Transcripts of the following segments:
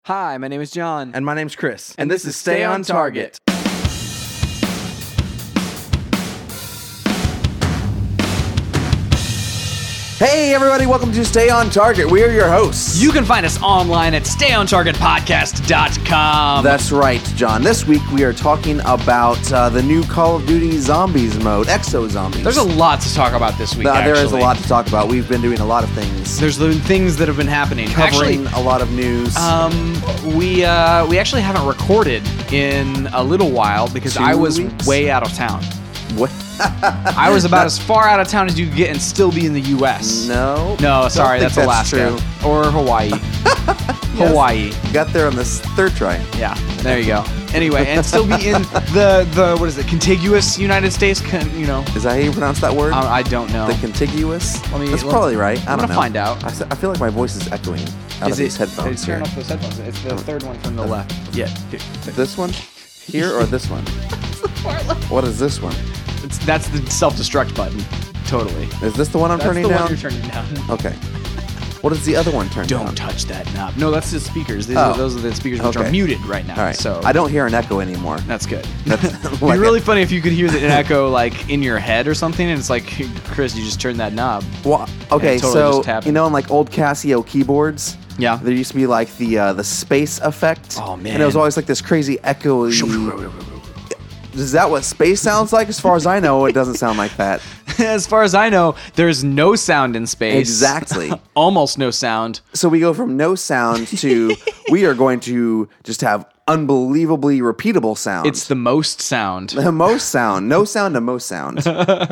Hi, my name is John. And my name's Chris. And this is Stay on Target. Hey, everybody, welcome to Stay on Target. We are your hosts. You can find us online at stayontargetpodcast.com. That's right, John. This week we are talking about the new Call of Duty Zombies mode, Exo Zombies. There's a lot to talk about this week, There is a lot to talk about. We've been doing a lot of things. There's been things that have been happening. Covering a lot of news. We actually haven't recorded in a little while because 2 I was weeks? way out of town. What? I was about as far out of town as you could get and still be in the U.S. No. No, sorry, Don't that's think Alaska. true. Or Hawaii. Hawaii. You got there on this third try. Yeah, there you go. Anyway, and still be in the what is it, contiguous United States, Is that how you pronounce that word? I don't know. The contiguous? Let me- That's let- probably right. I I'm don't gonna know. find out. I feel like my voice is echoing out of these headphones Turn here. off those headphones. It's the third one from the left. Yeah. This one? Here or this one? What is this one? That's the self-destruct button. Totally. Is this the one I'm That's turning the down? one you're turning down. Okay. What is the other one turned down? Don't touch that knob. No, that's the speakers. Oh. Those are the speakers which are Okay. muted right now. All right. So I don't hear an echo anymore. That's good. That's It'd be like really funny if you could hear an echo like in your head or something, and it's like, Chris, you just turned that knob. Well, okay, totally so just happened. you know, in like old Casio keyboards, Yeah. there used to be like the space effect. Oh, man. And it was always like this crazy echoey. Is that what space sounds like? As far as I know, it doesn't sound like that. As far as I know, there's no sound in space. Exactly. Almost no sound. So we go from no sound to we are going to just have unbelievably repeatable sound. It's the most sound. The most sound. No sound to most sound.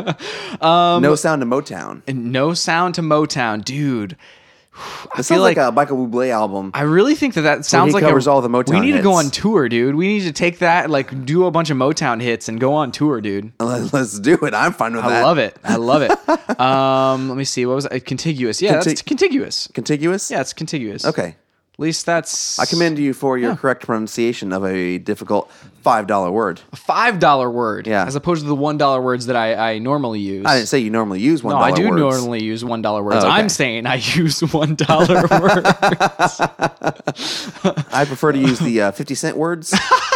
No sound to Motown. And no sound to Motown, dude. It sounds like a Michael Bublé album. I really think that sounds he like covers all the Motown We need to go hits. on tour, dude. We need to take that, like, do a bunch of Motown hits and go on tour, dude. Let's do it. I'm fine with that. I love it. I love it. Let me see. What was it? Contiguous. Yeah, that's contiguous. Contiguous? Yeah, it's contiguous. Okay. At least that's I commend you for your correct pronunciation of a difficult $5 word. a $5 word. Yeah. As opposed to the $1 words that I normally use. I didn't say you normally use $1 No, I do words. normally use $1 words. Oh, okay. I'm saying I use $1 words. I prefer to use the 50-cent words.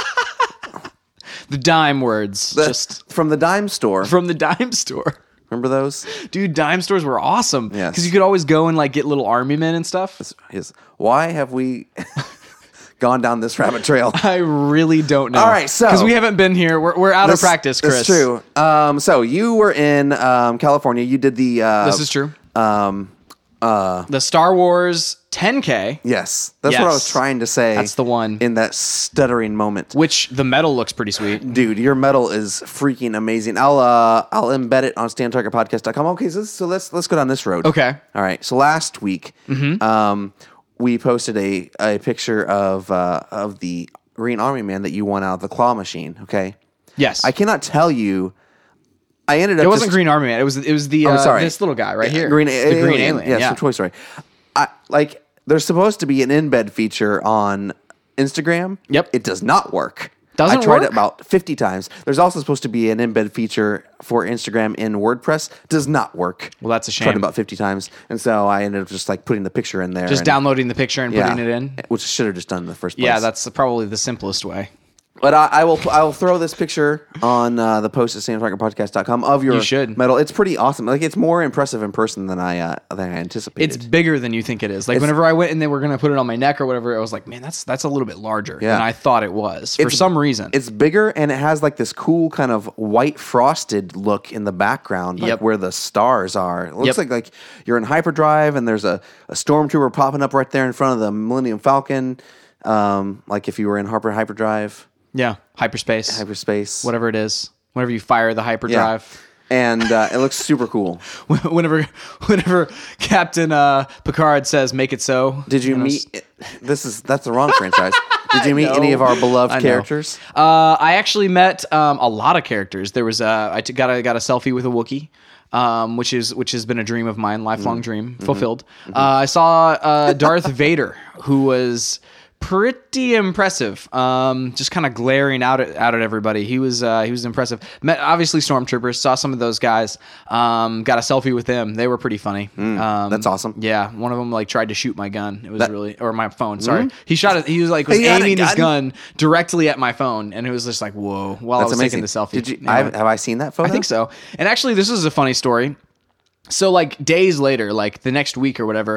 The dime words. Just From the dime store. from the dime store. Remember those? Dude, dime stores were awesome. Yes. Because you could always go and like get little army men and stuff. Why have we gone down this rabbit trail? I really don't know. All right, so- because we haven't been here. We're out of practice, Chris. That's true. So you were in California. You did the... This is true. The Star Wars 10K, Yes. That's what I was Yes. trying to say. That's the one. In that stuttering moment. which the metal looks pretty sweet. Dude, your medal is freaking amazing. I'll embed it on StayOnTargetPodcast.com. Okay, so let's go down this road. Okay. All right. So last week, we posted a picture of the Green Army Man that you won out of the claw machine. Okay. Yes. I cannot tell you. I ended up. It wasn't Green Army Man. It was the sorry. this little guy right here. Green the Green Alien. Yes, Yeah. from Toy Story. There's supposed to be an embed feature on Instagram. Yep. It does not work. Doesn't I tried work? it about 50 times. There's also supposed to be an embed feature for Instagram in WordPress. Does not work. Well, that's a shame. Tried it about 50 times, and so I ended up just like putting the picture in there. Just and, downloading the picture and putting it in. which I should have just done in the first place. Yeah, that's probably the simplest way. But I will throw this picture on the post at StayOnTargetPodcast.com of your You should. medal. It's pretty awesome. Like, it's more impressive in person than I anticipated. It's bigger than you think it is. Like whenever I went and they were gonna put it on my neck or whatever, I was like, man, that's a little bit larger Yeah. than I thought it was for some reason. It's bigger, and it has like this cool kind of white frosted look in the background, like Yep. where the stars are. It looks Yep. like you're in hyperdrive, and there's a stormtrooper popping up right there in front of the Millennium Falcon, like if you were in hyperdrive, Yeah, hyperspace, whatever it is. Whenever you fire the hyperdrive. And it looks super cool. Whenever Captain Picard says "make it so," Did you meet? That's the wrong franchise. Did you meet know. any of our beloved I know. characters? I actually met a lot of characters. There was got a selfie with a Wookiee. Which has been a dream of mine, lifelong dream fulfilled. I saw Darth Vader, who was pretty impressive. Just kind of glaring out at everybody. He was impressive. Met obviously stormtroopers. Saw some of those guys. Got a selfie with them. They were pretty funny. That's awesome. Yeah, one of them like tried to shoot my gun. It was or my phone. Sorry, he shot it. He was like aiming his gun directly at my phone, and it was just like whoa. While I was taking the selfie. Did you? Have I seen that photo? I think so. And actually, this is a funny story. So like days later, like the next week or whatever,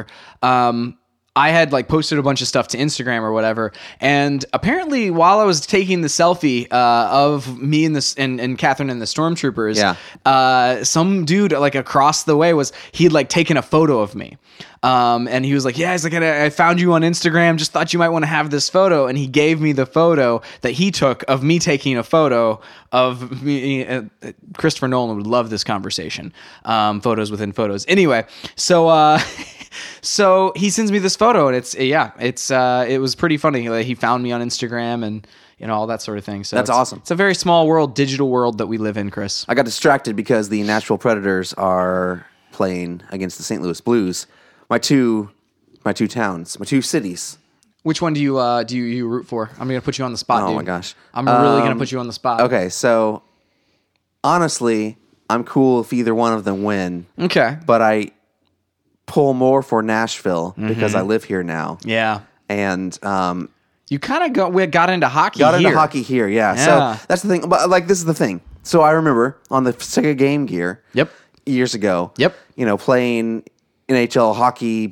I had like posted a bunch of stuff to Instagram or whatever, and apparently while I was taking the selfie of me and Catherine and the stormtroopers, some dude like across the way he'd like taken a photo of me. And he was like, yeah, he's like, I found you on Instagram, just thought you might want to have this photo. And he gave me the photo that he took of me taking a photo of me. Christopher Nolan would love this conversation. Photos within photos. Anyway, so so he sends me this photo, and it was pretty funny. Like, he found me on Instagram and all that sort of thing. So that's awesome. It's a very small world, digital world that we live in, Chris. I got distracted because the Nashville Predators are playing against the St. Louis Blues. My two towns, my two cities. Which one do you root for? I'm gonna put you on the spot. Oh dude. my gosh, I'm really gonna put you on the spot. Okay, so honestly, I'm cool if either one of them win. Okay, but I pull more for Nashville because I live here now. Yeah, and you kind of got into hockey. Yeah. So that's the thing. But like, this is the thing. So I remember on the Sega Game Gear. Yep. Years ago. Yep. Playing NHL hockey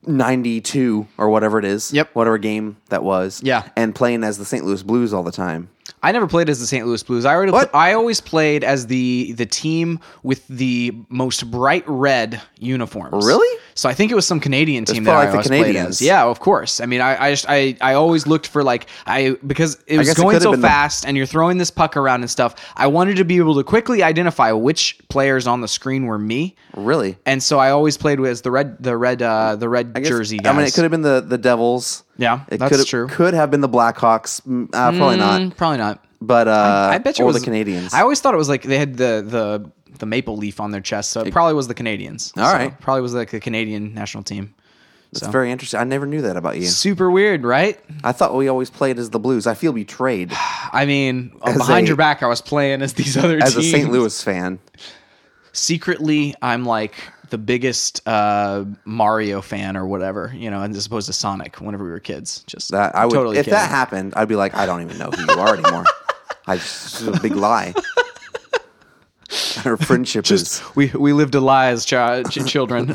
92 or whatever it is. Yep. Whatever game that was. Yeah. And playing as the St. Louis Blues all the time. I never played as the St. Louis Blues. I always played as the team with the most bright red uniforms. Really? So I think it was some Canadian team that probably I like always the played Canadians. as. Yeah, of course. I mean, I always looked for because it was guess it going could so have been fast and you're throwing this puck around and stuff. I wanted to be able to quickly identify which players on the screen were me. Really? And so I always played with the red jersey guys. I mean, it could have been the Devils. Yeah, that's true. Could have been the Blackhawks. Probably not. Probably not. But I bet you or it was the Canadians. I always thought it was like they had the maple leaf on their chest, so it probably was the Canadians. All right. Probably was like the Canadian national team. That's very interesting. I never knew that about you. Super weird, right? I thought we always played as the Blues. I feel betrayed. I mean, behind your back, I was playing as these other teams. As a St. Louis fan. Secretly, I'm like the biggest Mario fan or whatever, as opposed to Sonic whenever we were kids. Just that I would totally if kidding. That happened, I'd be like, I don't even know who you are anymore. It's a big lie. Our friendship is. We lived a lie as children.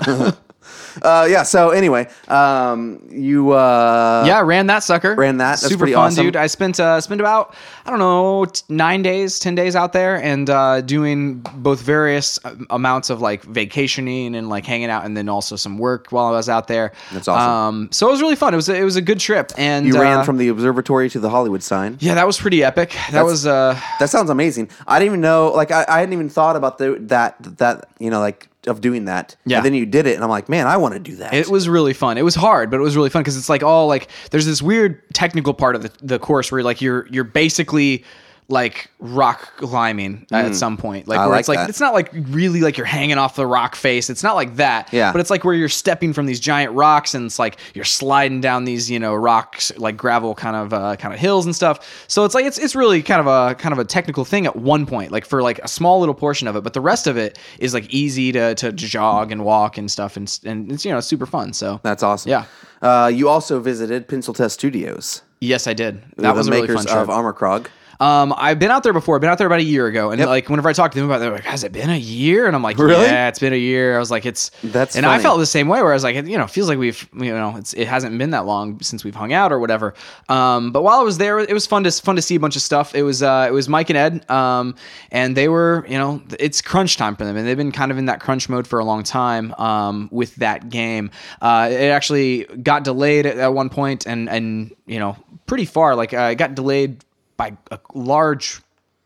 So anyway, you ran that sucker. That's super pretty fun, awesome. dude. I spent about 10 days out there, and doing both various amounts of like vacationing and like hanging out, and then also some work while I was out there. That's awesome. So it was really fun. It was a good trip, and you ran from the observatory to the Hollywood sign. Yeah, that was pretty epic. That sounds amazing. I didn't even know. Like I hadn't even thought about that. Of doing that. Yeah. And then you did it, and I'm like, man, I want to do that. It was really fun. It was hard, but it was really fun because it's like all like there's this weird technical part of the course where like you're basically like rock climbing at some point, like where it's like it's not like really like you're hanging off the rock face. It's not like that. Yeah. But it's like where you're stepping from these giant rocks, and it's like you're sliding down these rocks, like gravel kind of hills and stuff. So it's like it's really kind of a technical thing at one point, like for like a small little portion of it. But the rest of it is like easy to jog and walk and stuff, and it's super fun. So that's awesome. Yeah. You also visited Pencil Test Studios. Yes, I did. That was a really fun trip. Of Armor Krog. I've been out there before. I've been out there about a year ago, and like whenever I talk to them about it, they're like, "Has it been a year?" And I'm like, "Really? Yeah, it's been a year." I was like, That's and funny. I felt the same way. Where I was like, it feels like we've, it hasn't been that long since we've hung out or whatever. But while I was there, it was fun to see a bunch of stuff. It was Mike and Ed, and they were, it's crunch time for them, and they've been kind of in that crunch mode for a long time with that game. It actually got delayed at one point, and pretty far. Like it got delayed by a large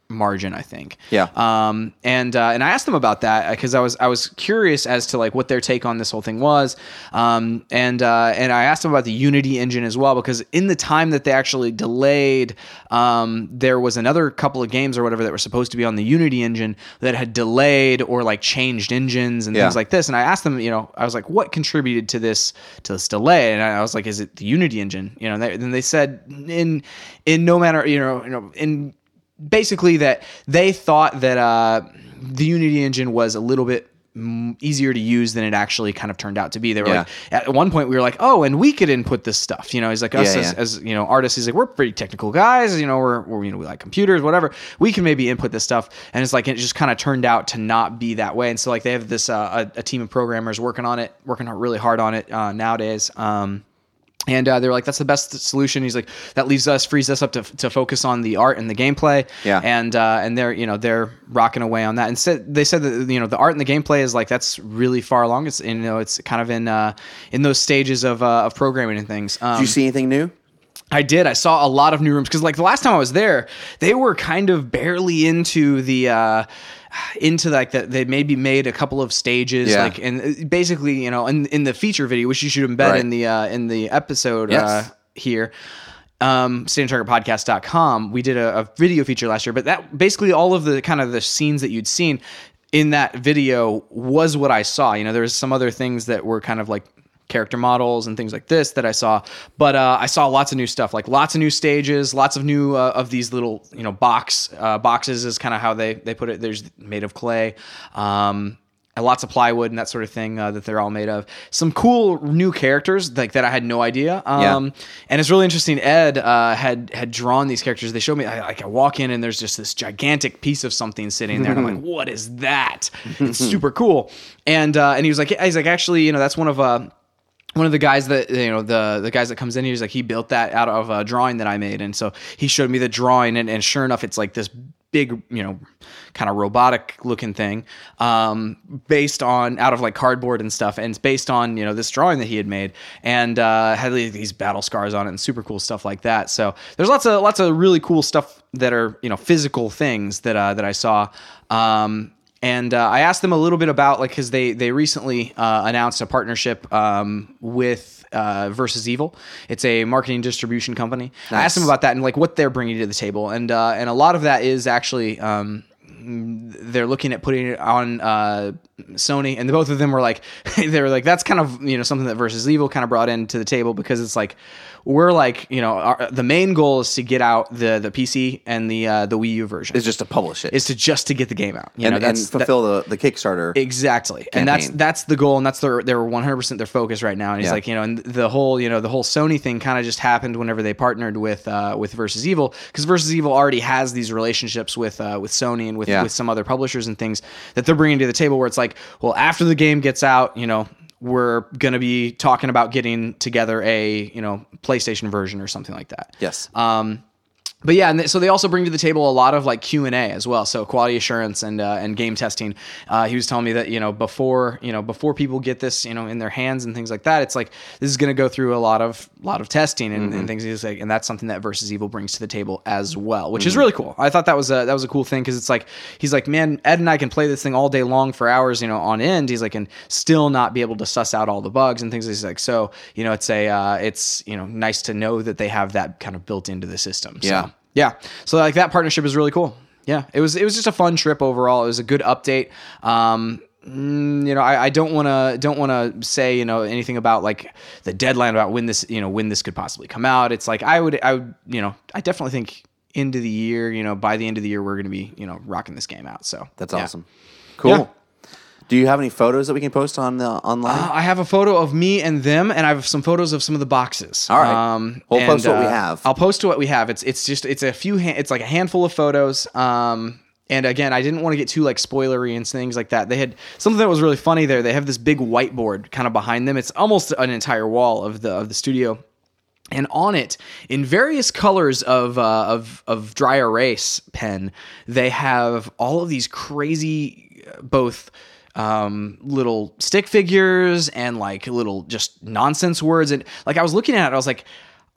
margin, I think. Yeah. And I asked them about that because I was curious as to like what their take on this whole thing was. And I asked them about the Unity engine as well, because in the time that they actually delayed, there was another couple of games or whatever that were supposed to be on the Unity engine that had delayed or like changed engines and things like this. And I asked them, I was like, what contributed to this delay? And I was like, is it the Unity engine? And they said in no matter, in basically that they thought that the Unity engine was a little bit easier to use than it actually kind of turned out to be. They were like, at one point we were like, oh, and we could input this stuff. He's like, us as artists, he's like, we're pretty technical guys. We're we like computers, whatever. We can maybe input this stuff. And it's like, it just kind of turned out to not be that way. And so like they have this a team of programmers working really hard on it nowadays. And they were like, that's the best solution. He's like, that frees us up to focus on the art and the gameplay. Yeah. And they're rocking away on that. And they said that, the art and the gameplay is like, that's really far along. It's, it's kind of in those stages of programming and things. Did you see anything new? I did. I saw a lot of new rooms because like the last time I was there, they were kind of barely into they maybe made a couple of stages, and basically, in the feature video, which you should embed in the episode here, StandonTargetPodcast.com, we did a video feature last year, but that basically all of the kind of the scenes that you'd seen in that video was what I saw. There was some other things that were kind of like character models and things like this that I saw, but I saw lots of new stuff, like lots of new stages, lots of new of these little boxes is kind of how they put it. There's made of clay, and lots of plywood and that sort of thing that they're all made of. Some cool new characters like that I had no idea. And it's really interesting. Ed had drawn these characters. They showed me. I walk in and there's just this gigantic piece of something sitting there, and I'm like, what is that? It's super cool. And he was like, actually, that's one of the guys that, the guys that comes in here, he's like, he built that out of a drawing that I made. And so he showed me the drawing, and sure enough, it's like this big, kind of robotic looking thing, based on out of like cardboard and stuff. And it's based on, this drawing that he had made, and had these battle scars on it and super cool stuff like that. So there's lots of really cool stuff that are, physical things that I saw. And I asked them a little bit about because they recently announced a partnership with Versus Evil. It's a marketing distribution company. Nice. I asked them about that and like what they're bringing to the table, and a lot of that is actually they're looking at putting it on Sony, and both of them were like they were like, that's kind of something that Versus Evil kind of brought into the table, because it's like we're like the main goal is to get out the PC and the Wii U version. Is just to publish it. Is to get the game out. And fulfill the Kickstarter. Exactly. Campaign. And that's the goal, and that's they're 100% their focus right now. And he's like, and the whole Sony thing kind of just happened whenever they partnered with Versus Evil, because Versus Evil already has these relationships with Sony and with some other publishers and things that they're bringing to the table, where it's like, well, after the game gets out, we're going to be talking about getting together a, PlayStation version or something like that. Yes. But yeah, and so they also bring to the table a lot of like Q&A as well, so quality assurance and game testing. He was telling me that before people get this in their hands and things like that, it's like this is going to go through a lot of testing and things. He's like, and that's something that Versus Evil brings to the table as well, which is really cool. I thought that was a cool thing, because it's like he's like, man, Ed and I can play this thing all day long for hours on end. He's like, and still not be able to suss out all the bugs and things. He's like, so it's nice to know that they have that kind of built into the system. So. Yeah. So like that partnership is really cool. Yeah. It was just a fun trip overall. It was a good update. I don't want to say, anything about like the deadline about when this could possibly come out. It's like, I definitely think into the year, by the end of the year, we're going to be, rocking this game out. So that's awesome. Cool. Yeah. Do you have any photos that we can post on online? I have a photo of me and them, and I have some photos of some of the boxes. All right, we'll post what we have. I'll post what we have. It's a few. It's like a handful of photos. And again, I didn't want to get too like spoilery and things like that. They had something that was really funny there. They have this big whiteboard kind of behind them. It's almost an entire wall of the studio. And on it, in various colors of dry erase pen, they have all of these crazy both little stick figures and like little just nonsense words. And like I was looking at it, I was like,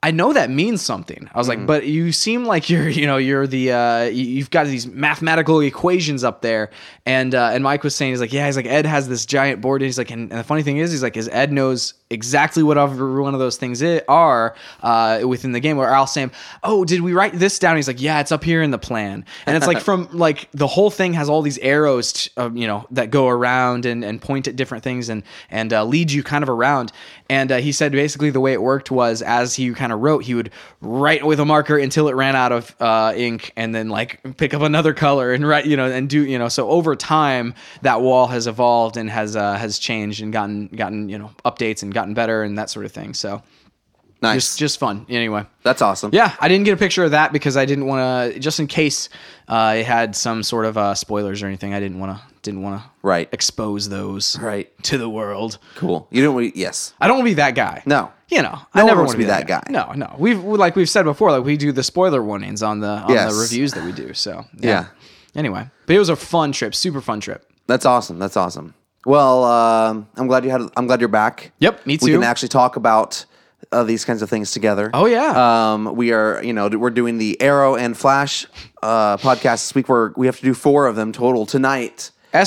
I know that means something. I was like, but you seem like you're the you've got these mathematical equations up there. And Mike was saying, he's like, Ed has this giant board. And he's like, and the funny thing is Ed knows exactly what every one of those things are within the game. Where I'll say, oh, did we write this down? He's like, yeah, it's up here in the plan. And it's like from like the whole thing has all these arrows, that go around and point at different things and lead you kind of around. And he said basically the way it worked was as he kind of wrote, he would write with a marker until it ran out of ink, and then like pick up another color and write, and do, so over time that wall has evolved and has changed and gotten updates and gotten better and that sort of thing. So nice, just fun. Anyway, that's awesome. Yeah, I didn't get a picture of that because I didn't want to, just in case it had some sort of spoilers or anything. I didn't want to right expose those right to the world. Cool. You don't. Yes. I don't want to be that guy. No. I never want to be that guy. No. We've said before, like we do the spoiler warnings on the reviews that we do. So yeah. Anyway, but it was a fun trip, super fun trip. That's awesome. Well, I'm glad you're back. Yep, me too. We can actually talk about these kinds of things together. Oh yeah. We are, we're doing the Arrow and Flash podcast this week. We have to do 4 of them total tonight.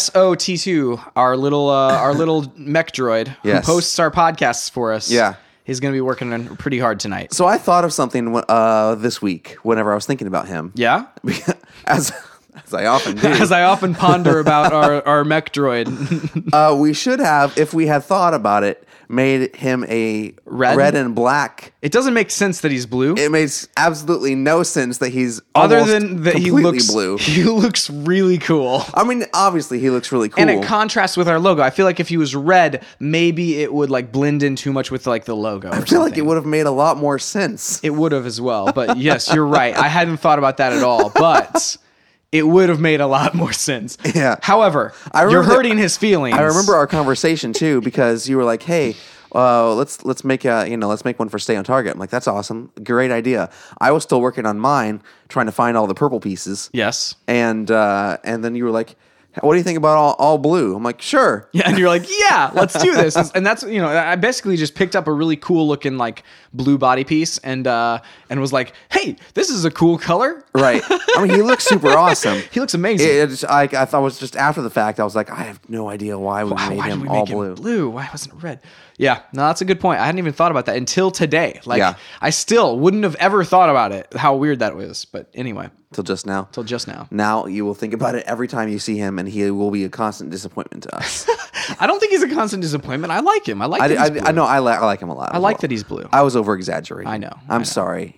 SOT2, our little mech droid who posts our podcasts for us. Yeah. He's going to be working pretty hard tonight. So I thought of something this week whenever I was thinking about him. Yeah? As I often do. As I often ponder about our mech droid. We should have, if we had thought about it, made him a red and black. It doesn't make sense that he's blue. It makes absolutely no sense that he's other than that he looks blue. He looks really cool. I mean, obviously he looks really cool. And it contrasts with our logo. I feel like if he was red, maybe it would like blend in too much with like the logo. I feel like it would have made a lot more sense. It would have as well. But yes, you're right. I hadn't thought about that at all. But it would have made a lot more sense. Yeah. However, you're hurting his feelings. I remember our conversation too, because you were like, "Hey, let's make one for Stay on Target." I'm like, "That's awesome, great idea." I was still working on mine, trying to find all the purple pieces. Yes. And then you were like, "What do you think about all blue?" I'm like, "Sure." Yeah, and you're like, "Yeah, let's do this." And that's I basically just picked up a really cool looking like blue body piece and was like, "Hey, this is a cool color." Right. I mean, he looks super awesome. He looks amazing. I thought it was just after the fact. I was like, I have no idea why we made him all blue. Blue. Why wasn't it red? Yeah, no, that's a good point. I hadn't even thought about that until today. Like, yeah. I still wouldn't have ever thought about it. How weird that was. But anyway, till just now. Now you will think about it every time you see him, and he will be a constant disappointment to us. I don't think he's a constant disappointment. I like him. I like. I know. I like him a lot. I like that he's blue. I was over exaggerating. I know. I'm sorry.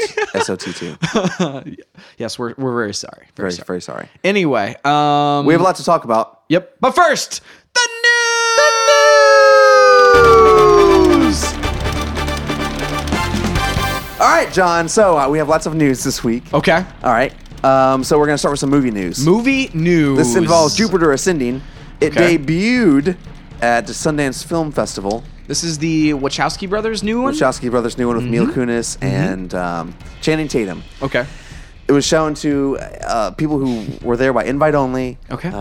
SOT2. Yes, we're very sorry. Very sorry. Anyway, we have a lot to talk about. Yep. But first, the news. All right, John. So we have lots of news this week. Okay. All right. So we're gonna start with some movie news. Movie news. This involves Jupiter Ascending. It debuted at the Sundance Film Festival. This is the Wachowski brothers' new one? Wachowski brothers' new one with Mila Kunis and Channing Tatum. Okay. It was shown to people who were there by invite only. Okay.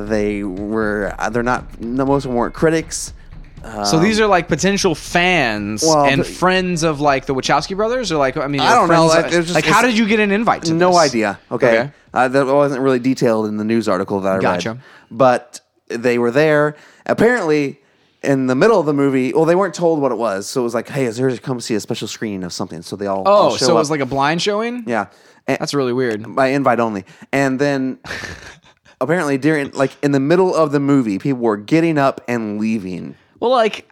Most of them weren't critics. So these are like potential fans and friends of like the Wachowski brothers, or like I don't know. How did you get an invite to this? No idea. Okay. That wasn't really detailed in the news article that I read. But they were there. Apparently, in the middle of the movie, well, they weren't told what it was, so it was like, "Hey, is there to come see a special screening of something?" So they all show so it was up. like a blind showing. Yeah, that's really weird. By invite only, and then. Apparently, in the middle of the movie, people were getting up and leaving. Well,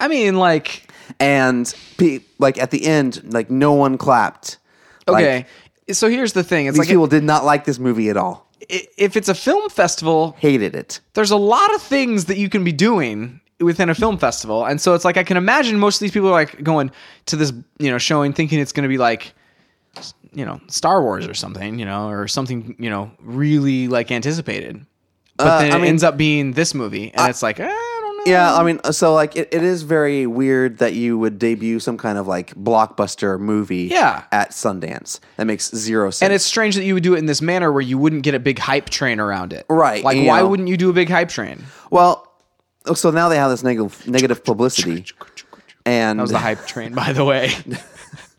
and at the end, no one clapped. Okay, so here's the thing: these people did not like this movie at all. If it's a film festival, hated it. There's a lot of things that you can be doing within a film festival, and so it's like I can imagine most of these people are like going to this, showing thinking it's going to be like, Star Wars or something, or something, really like anticipated. But then it ends up being this movie, and it's like, I don't know. Yeah, I mean, so it is very weird that you would debut some kind of blockbuster movie at Sundance. That makes zero sense. And it's strange that you would do it in this manner where you wouldn't get a big hype train around it. Right. Why wouldn't you do a big hype train? Well, so now they have this negative publicity. And that was the hype train, by the way.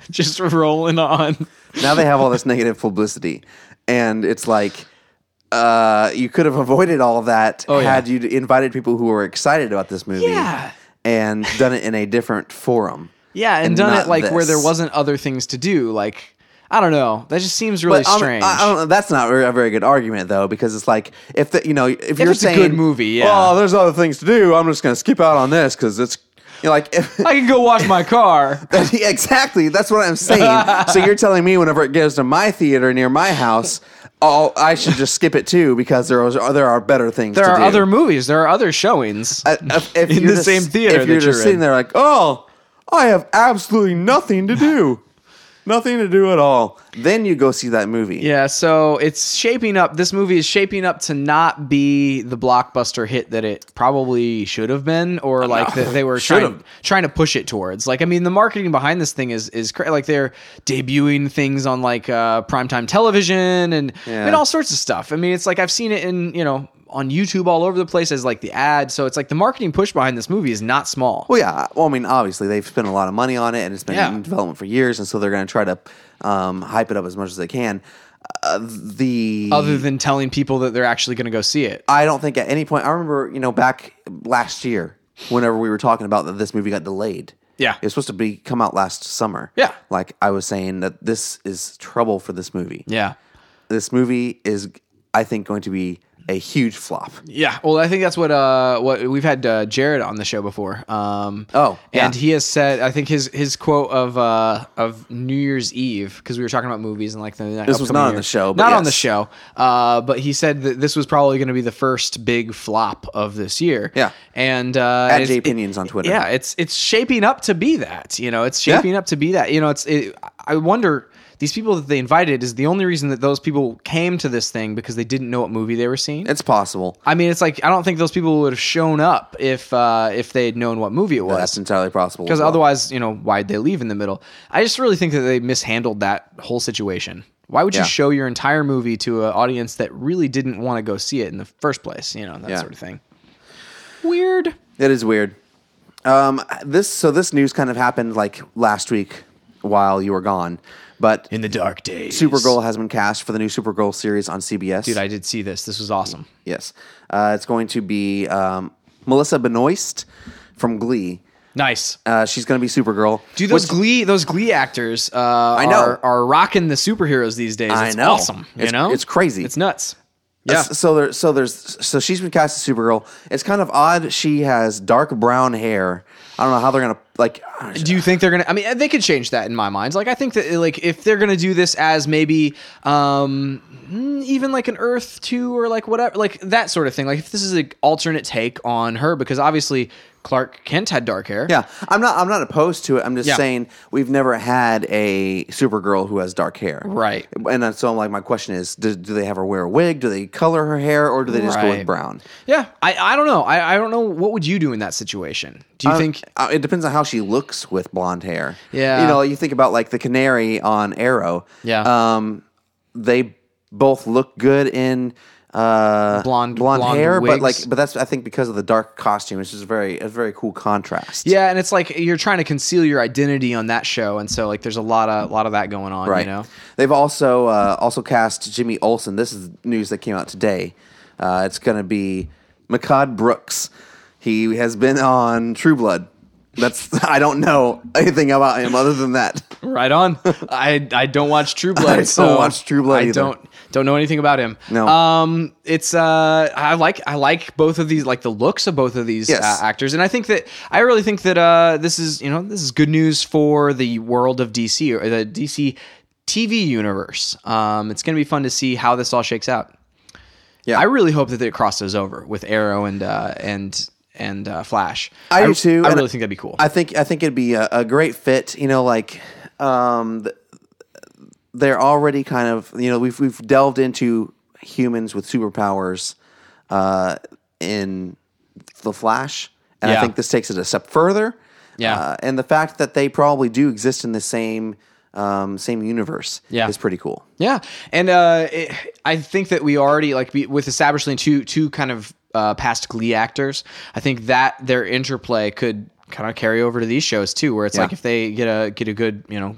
just rolling on. Now they have all this negative publicity, and it's like you could have avoided all of that had you invited people who were excited about this movie, and done it in a different forum. Yeah, and done it like where there wasn't other things to do. Like, I don't know. That just seems really strange. I don't know. That's not a very good argument though, because it's like if you're it's saying a good movie, oh, there's other things to do, I'm just going to skip out on this because it's like I can go wash my car. Exactly. That's what I'm saying. So you're telling me whenever it goes to my theater near my house, I should just skip it too because there are better things. There are other movies. There are other showings in the same theater. If you're just sitting there like, oh, I have absolutely nothing to do. Nothing to do at all. Then you go see that movie. Yeah, so it's shaping up. This movie is shaping up to not be the blockbuster hit that it probably should have been, or like that they were trying to push it towards. Like, I mean, the marketing behind this thing is like they're debuting things on like primetime television and all sorts of stuff. I mean, it's like I've seen it in on YouTube all over the place as like the ad. So it's like the marketing push behind this movie is not small. Well, yeah. Well, I mean, obviously they've spent a lot of money on it and it's been in development for years. And so they're going to try to hype it up as much as they can. Other than telling people that they're actually going to go see it. I don't think at any point, I remember, back last year, whenever we were talking about that this movie got delayed. Yeah. It was supposed to come out last summer. Yeah. Like I was saying that this is trouble for this movie. Yeah. This movie is, I think, going to be a huge flop. Yeah, well, I think that's what we've had Jared on the show before. And he has said, I think his quote of New Year's Eve, because we were talking about movies and like this was not on the show, not on the show. But he said that this was probably going to be the first big flop of this year. Yeah, and at J Opinions on Twitter. Yeah, it's shaping up to be that. It's shaping up to be that. I wonder. These people that they invited is the only reason that those people came to this thing because they didn't know what movie they were seeing. It's possible. I mean, it's like I don't think those people would have shown up if they had known what movie it was. That's entirely possible. Because otherwise, why'd they leave in the middle? I just really think that they mishandled that whole situation. Why would you show your entire movie to an audience that really didn't want to go see it in the first place? That sort of thing. Weird. It is weird. This news kind of happened like last week while you were gone. But in the dark days, Supergirl has been cast for the new Supergirl series on CBS. Dude, I did see this. This was awesome. Yes. It's going to be Melissa Benoist from Glee. Nice. She's going to be Supergirl. Dude, those Glee actors I know. Are rocking the superheroes these days. It's awesome. It's crazy. It's nuts. Yeah. So she's been cast as Supergirl. It's kind of odd. She has dark brown hair. I don't know how they're gonna like. Do you think they're gonna? I mean, they could change that in my mind. Like, I think that like if they're gonna do this as maybe even like an Earth 2 or like whatever, like that sort of thing. Like if this is an alternate take on her, because obviously Clark Kent had dark hair. Yeah, I'm not opposed to it. I'm just saying we've never had a Supergirl who has dark hair, right? And so I'm like, my question is, do they have her wear a wig? Do they color her hair, or do they just go with brown? Yeah, I don't know. I don't know. What would you do in that situation? Do you think it depends on how she looks with blonde hair? Yeah, you think about like the Canary on Arrow. Yeah, they both look good in blonde hair, wigs. but that's I think because of the dark costume, it's just a very cool contrast. Yeah, and it's like you're trying to conceal your identity on that show, and so like there's a lot of that going on. Right. They've also cast Jimmy Olsen. This is news that came out today. It's going to be Mehcad Brooks. He has been on True Blood. I don't know anything about him other than that. Right on. I don't watch True Blood. I don't watch True Blood either. I don't know anything about him. No. It's I like both of these, like the looks of both of these actors, and I really think that this is good news for the world of DC or the DC TV universe. It's going to be fun to see how this all shakes out. Yeah, I really hope that it crosses over with Arrow and Flash. I do too. I really think that'd be cool. I think it'd be a great fit. They're already kind of we've delved into humans with superpowers in the Flash, and I think this takes it a step further. Yeah, and the fact that they probably do exist in the same universe is pretty cool. Yeah, and I think that we already with establishing two kind of past Glee actors, I think that their interplay could kind of carry over to these shows too, where it's like if they get a good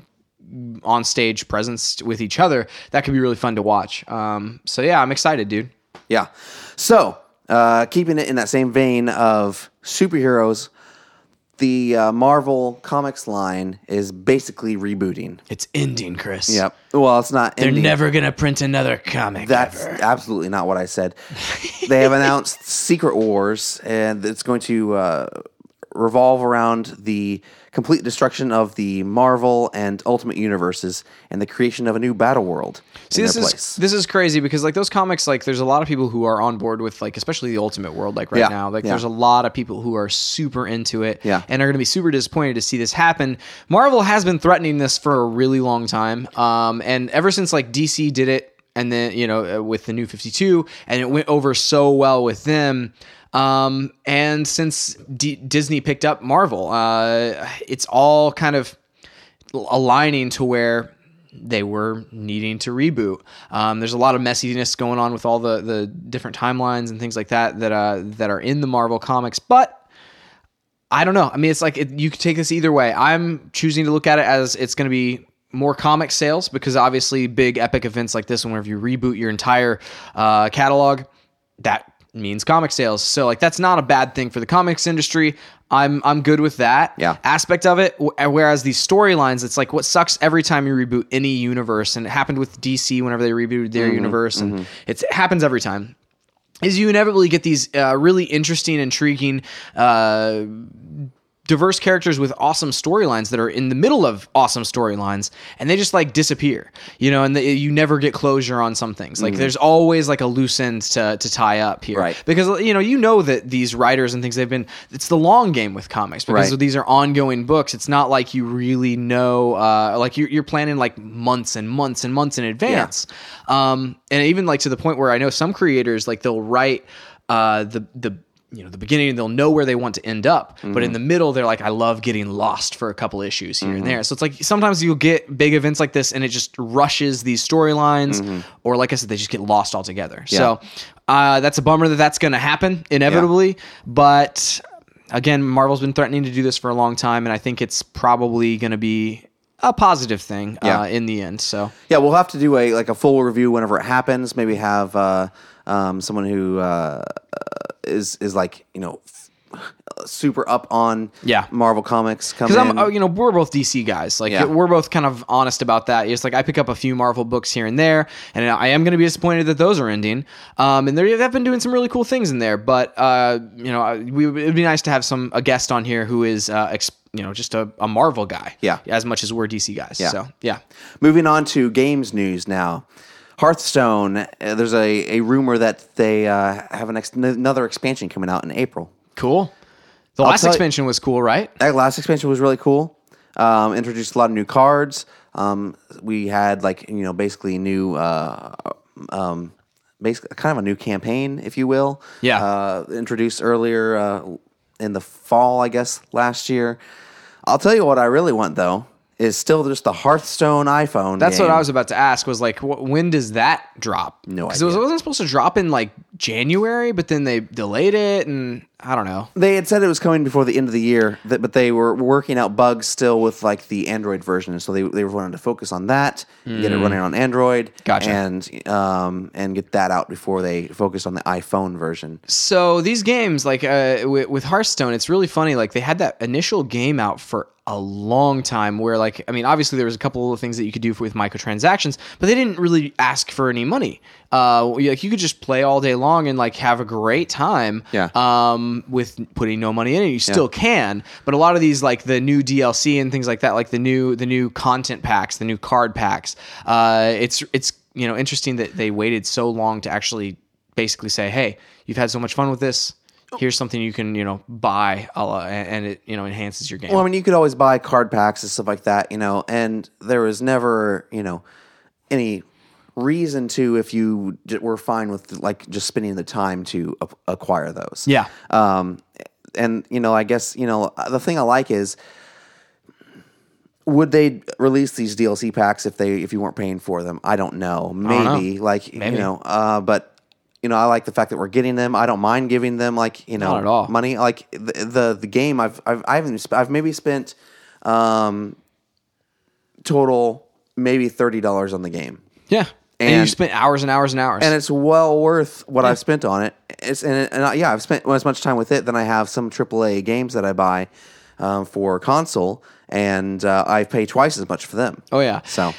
on stage presence with each other, that could be really fun to watch. So yeah, I'm excited, dude. Yeah. So keeping it in that same vein of superheroes, the Marvel Comics line is basically rebooting. It's ending, Chris. Yep. Well, it's not ending. They're never going to print another comic. That's ever. absolutely not what I said. They have announced Secret Wars, and it's going to revolve around the complete destruction of the Marvel and Ultimate universes and the creation of a new battle world. See, this is crazy because like those comics, like there's a lot of people who are on board with like especially the Ultimate world like right now. Like there's a lot of people who are super into it and are going to be super disappointed to see this happen. Marvel has been threatening this for a really long time, and ever since like DC did it, and then with the New 52, and it went over so well with them. And since Disney picked up Marvel, it's all kind of aligning to where they were needing to reboot. There's a lot of messiness going on with all the different timelines and things like that are in the Marvel comics, but I don't know. I mean, it's like you could take this either way. I'm choosing to look at it as it's going to be more comic sales because obviously big epic events like this, whenever you reboot your entire catalog, that means comic sales. So like that's not a bad thing for the comics industry. I'm good with that aspect of it. Whereas these storylines, it's like what sucks every time you reboot any universe, and it happened with DC whenever they rebooted their universe, and it happens every time, is you inevitably get these really interesting, intriguing, diverse characters with awesome storylines that are in the middle of awesome storylines, and they just like disappear, and you never get closure on some things. Like there's always like a loose end to tie up here, right? Because that these writers and things, it's the long game with comics because these are ongoing books. It's not like you really know, like you're planning like months and months and months in advance. And even like to the point where I know some creators, like they'll write the beginning, they'll know where they want to end up, but in the middle, they're like, I love getting lost for a couple issues here and there. So it's like sometimes you'll get big events like this, and it just rushes these storylines, or like I said, they just get lost altogether. So that's a bummer that's going to happen inevitably. But again, Marvel's been threatening to do this for a long time, and I think it's probably going to be a positive thing in the end. So we'll have to do a full review whenever it happens. Maybe have someone who is like super up on Marvel comics come in. Because we're both DC guys. Like we're both kind of honest about that. It's like I pick up a few Marvel books here and there, and I am going to be disappointed that those are ending. And they have been doing some really cool things in there. But it'd be nice to have a guest on here who is just a Marvel guy. As much as we're DC guys. So Moving on to games news now. Hearthstone, there's a rumor that they have another expansion coming out in April. Cool. The last expansion was cool, right? That last expansion was really cool. Introduced a lot of new cards. We had basically new, basically kind of a new campaign, if you will. Introduced earlier in the fall, I guess, last year. I'll tell you what I really want though. Is still just the Hearthstone iPhone. That's game. what I was about to ask. Was like, when does that drop? No idea. Because it wasn't supposed to drop in like January, but then they delayed it, and I don't know. They had said it was coming before the end of the year, but they were working out bugs still with like the Android version, and so they were wanting to focus on that, get it running on Android, and get that out before they focus on the iPhone version. So these games, like with Hearthstone, it's really funny. Like they had that initial game out for a long time where obviously there was a couple of things that you could do with microtransactions, but they didn't really ask for any money. You could just play all day long and like have a great time with putting no money in it. You still can, but a lot of these like the new DLC and things like that, like the new content packs, the new card packs, it's interesting that they waited so long to actually basically say, hey, you've had so much fun with this. Here's something you can, buy, and it, enhances your game. Well, I mean, you could always buy card packs and stuff like that, and there was never, any reason to if you were fine with like just spending the time to acquire those. Yeah. And I guess the thing I like is, would they release these DLC packs if you weren't paying for them? I don't know. Maybe. But. I like the fact that we're getting them. I don't mind giving them not at all. Money. Like the game, I've maybe spent $20 total maybe $30 on the game. Yeah. And you spent hours and hours and hours. And it's well worth what I've spent on it. I've spent as much time with it than I have some AAA games that I buy for console, and I pay twice as much for them. Oh yeah. So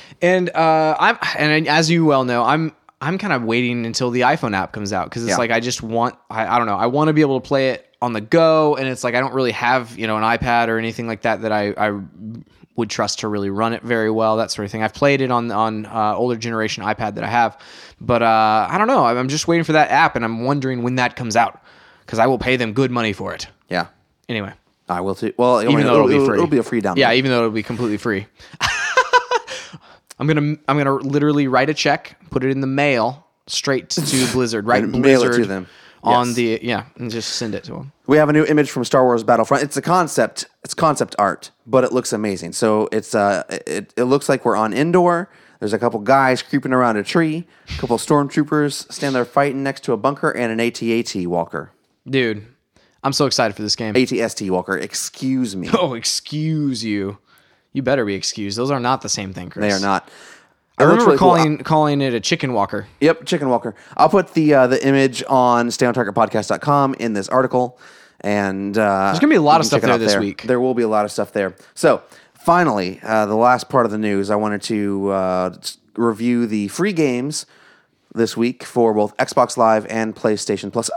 as you well know, I'm kind of waiting until the iPhone app comes out because it's like I just want I don't know, I want to be able to play it on the go, and it's like I don't really have an iPad or anything like that I would trust to really run it very well, that sort of thing. I've played it on older generation iPad that I have, but I don't know. I'm just waiting for that app, and I'm wondering when that comes out because I will pay them good money for it. Yeah. Anyway, I will too. Well, even though it'll be free, it'll be a free download. Yeah, even though it'll be completely free. I'm gonna literally write a check, put it in the mail straight to Blizzard, right? And mail it to them. On and just send it to them. We have a new image from Star Wars Battlefront. It's concept art, but it looks amazing. So it's it looks like we're on Endor. There's a couple guys creeping around a tree, a couple stormtroopers standing there fighting next to a bunker, and an AT-AT walker. Dude, I'm so excited for this game. AT-ST walker, excuse me. Oh, excuse you. You better be excused. Those are not the same thing, Chris. They are not. I remember calling it a chicken walker. Yep, chicken walker. I'll put the image on stayontargetpodcast.com in this article. And there's going to be a lot of stuff there this week. There will be a lot of stuff there. So, finally, the last part of the news, I wanted to review the free games this week for both Xbox Live and PlayStation Plus.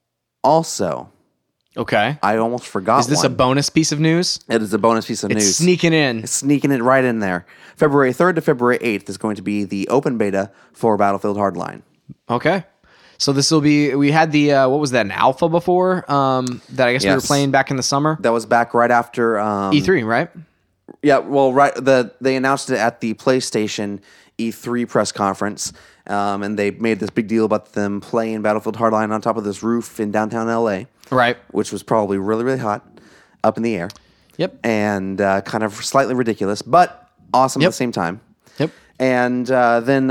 Also, okay, I almost forgot. Is this a bonus piece of news? It is a bonus piece of news. It's sneaking in. It's sneaking it right in there. February 3rd to February 8th is going to be the open beta for Battlefield Hardline. Okay. So this will be, we had the, what was that, an alpha before? That I guess we were playing back in the summer? That was back right after... E3, right? Yeah, well, right. They announced it at the PlayStation E3 press conference, and they made this big deal about them playing Battlefield Hardline on top of this roof in downtown LA. Right. Which was probably really, really hot up in the air. Yep. And kind of slightly ridiculous, but awesome at the same time. Yep. And then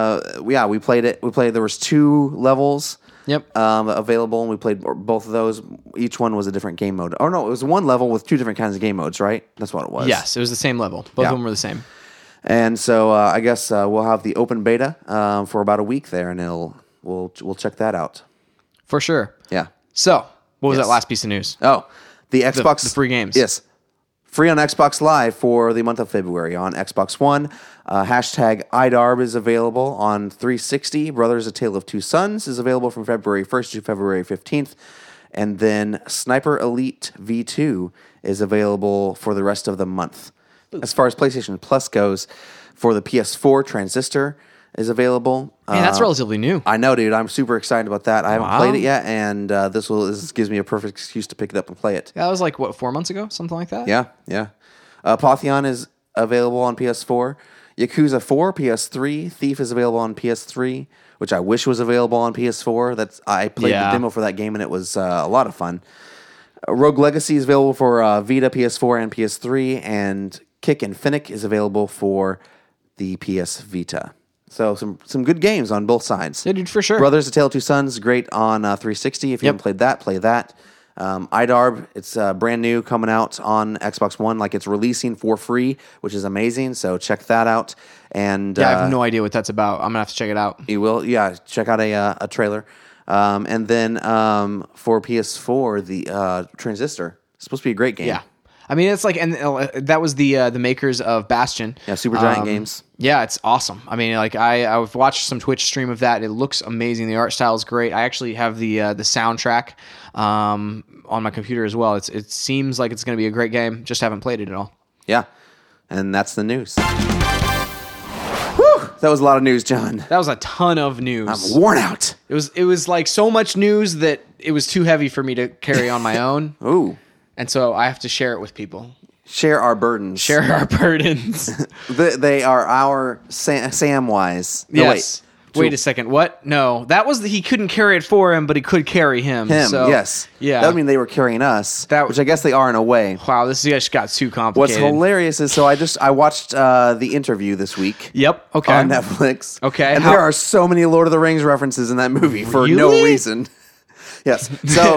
we played it. There was 2 levels. Yep. Available, and we played both of those. Each one was a different game mode. Oh no, it was one level with 2 different kinds of game modes, right? That's what it was. Yes, it was the same level. Both of them were the same. And so I guess we'll have the open beta for about a week there, and we'll check that out for sure. Yeah. So what was that last piece of news? Oh, the Xbox, the free games. Yes. Free on Xbox Live for the month of February on Xbox One. Hashtag IDARB is available on 360. Brothers: A Tale of Two Sons is available from February 1st to February 15th. And then Sniper Elite V2 is available for the rest of the month. As far as PlayStation Plus goes, for the PS4, Transistor is available. Man, that's relatively new. I know, dude. I'm super excited about that. I haven't played it yet, and this gives me a perfect excuse to pick it up and play it. That was like, 4 months ago? Something like that? Yeah. Apotheon is available on PS4. Yakuza 4, PS3. Thief is available on PS3, which I wish was available on PS4. I played the demo for that game, and it was a lot of fun. Rogue Legacy is available for Vita, PS4, and PS3, and Kick Infinite is available for the PS Vita. So some good games on both sides. Yeah, dude, for sure. Brothers: A Tale of Two Sons, great on 360. If you haven't played that, play that. IDARB, it's brand new, coming out on Xbox One. Like, it's releasing for free, which is amazing. So check that out. And I have no idea what that's about. I'm gonna have to check it out. You will, check out a trailer. And then for PS4, the Transistor. It's supposed to be a great game. Yeah. I mean, it's like, and that was the makers of Bastion. Yeah, Supergiant Games. Yeah, it's awesome. I mean, like I've watched some Twitch stream of that. It looks amazing. The art style is great. I actually have the soundtrack on my computer as well. It seems like it's going to be a great game. Just haven't played it at all. Yeah, and that's the news. Whew, that was a lot of news, John. That was a ton of news. I'm worn out. It was like so much news that it was too heavy for me to carry on my own. Ooh. And so I have to share it with people. Share our burdens. Share our burdens. They are our Samwise. No, yes. Wait a second. What? No. That was he couldn't carry it for him, but he could carry him. So, yes. Yeah. That would mean they were carrying us, which I guess they are in a way. Wow, this just got too complicated. What's hilarious is, I watched the interview this week. Yep. Okay. On Netflix. Okay. And there are so many Lord of the Rings references in that movie for no reason. Yes. So...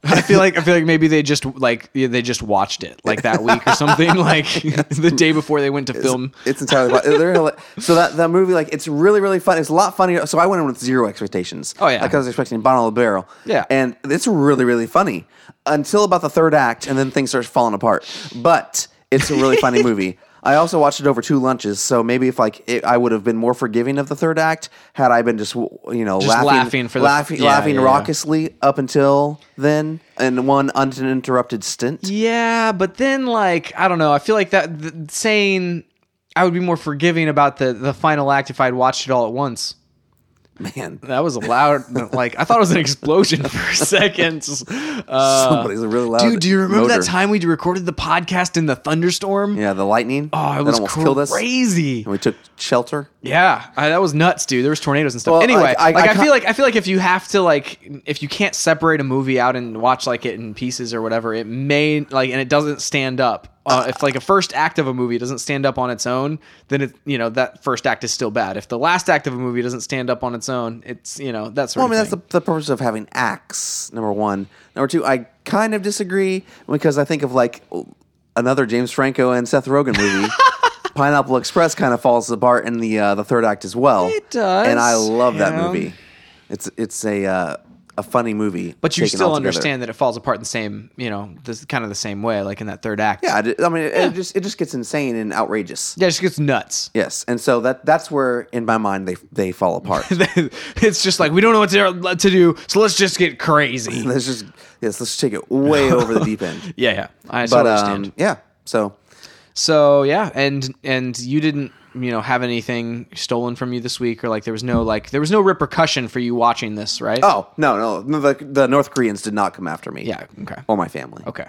I feel like maybe they just watched it like that week or something, like the day before they went to film. It's entirely so that movie, like, it's really, really fun. It's a lot funnier. So I went in with zero expectations. Oh yeah, like I was expecting Bottom of the Barrel. Yeah, and it's really, really funny until about the third act, and then things start falling apart. But it's a really funny movie. I also watched it over 2 lunches, so maybe if I would have been more forgiving of the third act had I been just laughing raucously up until then in one uninterrupted stint. Yeah, but then like I don't know. I feel like saying I would be more forgiving about the final act if I'd watched it all at once. Man, that was a loud. Like I thought it was an explosion for a second. Somebody's a really loud. Dude, do you remember motor. that time we recorded the podcast in the thunderstorm? Yeah, the lightning. Oh, it was almost killed us. Crazy. And we took shelter. Yeah, that was nuts, dude. There was tornadoes and stuff. Well, anyway, I feel like if you have to if you can't separate a movie out and watch like it in pieces or whatever, it may and it doesn't stand up. If like a first act of a movie doesn't stand up on its own, then that first act is still bad. If the last act of a movie doesn't stand up on its own, it's that's sort of thing. That's the purpose of having acts. Number one. Number two, I kind of disagree because I think of like another James Franco and Seth Rogen movie. Pineapple Express kind of falls apart in the third act as well. It does, and I love that movie. It's a funny movie, but you still understand that it falls apart in the same, kind of the same way, like in that third act. Yeah, I mean, it just gets insane and outrageous. Yeah, it just gets nuts. Yes, and so that's where, in my mind, they fall apart. It's just like we don't know what to do, so let's just get crazy. Let's take it way over the deep end. Yeah, I totally understand. Yeah, so yeah, and you didn't have anything stolen from you this week, or like there was no repercussion for you watching this, right? Oh no, the North Koreans did not come after me. Yeah, okay. Or my family. Okay.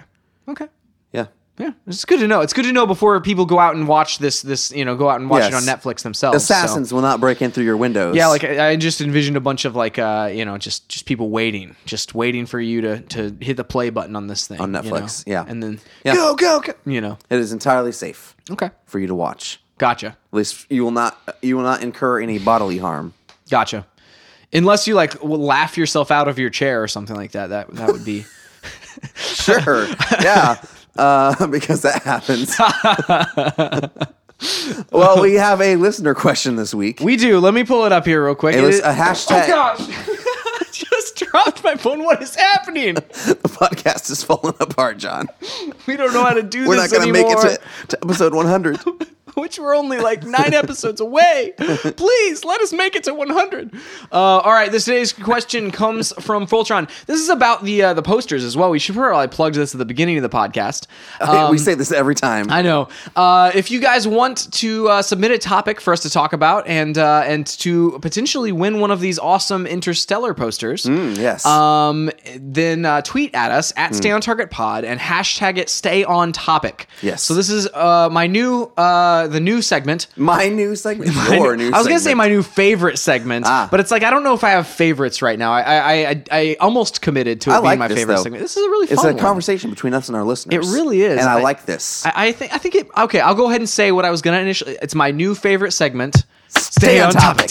Yeah. It's good to know. It's good to know before people go out and watch this go out and watch it on Netflix themselves. Assassins will not break in through your windows. Yeah, like I just envisioned a bunch of like just people waiting for you to hit the play button on this thing on Netflix. Yeah, and then go. It is entirely safe. Okay, for you to watch. Gotcha. At least you will not incur any bodily harm. Gotcha. Unless you laugh yourself out of your chair or something like that. That would be sure. Yeah. Because that happens. Well, we have a listener question this week. We do. Let me pull it up here real quick. A hashtag. Oh gosh! I just dropped my phone. What is happening? The podcast is falling apart, John. We don't know how to do this anymore. We're not going to make it to episode 100. Which we're only like 9 episodes away. Please let us make it to 100. All right, today's question comes from Fultron. This is about the posters as well. We should probably plug this at the beginning of the podcast. We say this every time. I know. If you guys want to submit a topic for us to talk about and to potentially win one of these awesome Interstellar posters, yes. Then tweet at us at Stay on Target Pod and hashtag it Stay on Topic. Yes. So this is my new. The new segment. My new segment? I was going to say my new favorite segment, but it's like, I don't know if I have favorites right now. I almost committed to it being my favorite segment. This is a really fun one. It's a conversation between us and our listeners. It really is. And I like this. I think it, okay, I'll go ahead and say what I was going to initially. It's my new favorite segment. Stay on topic.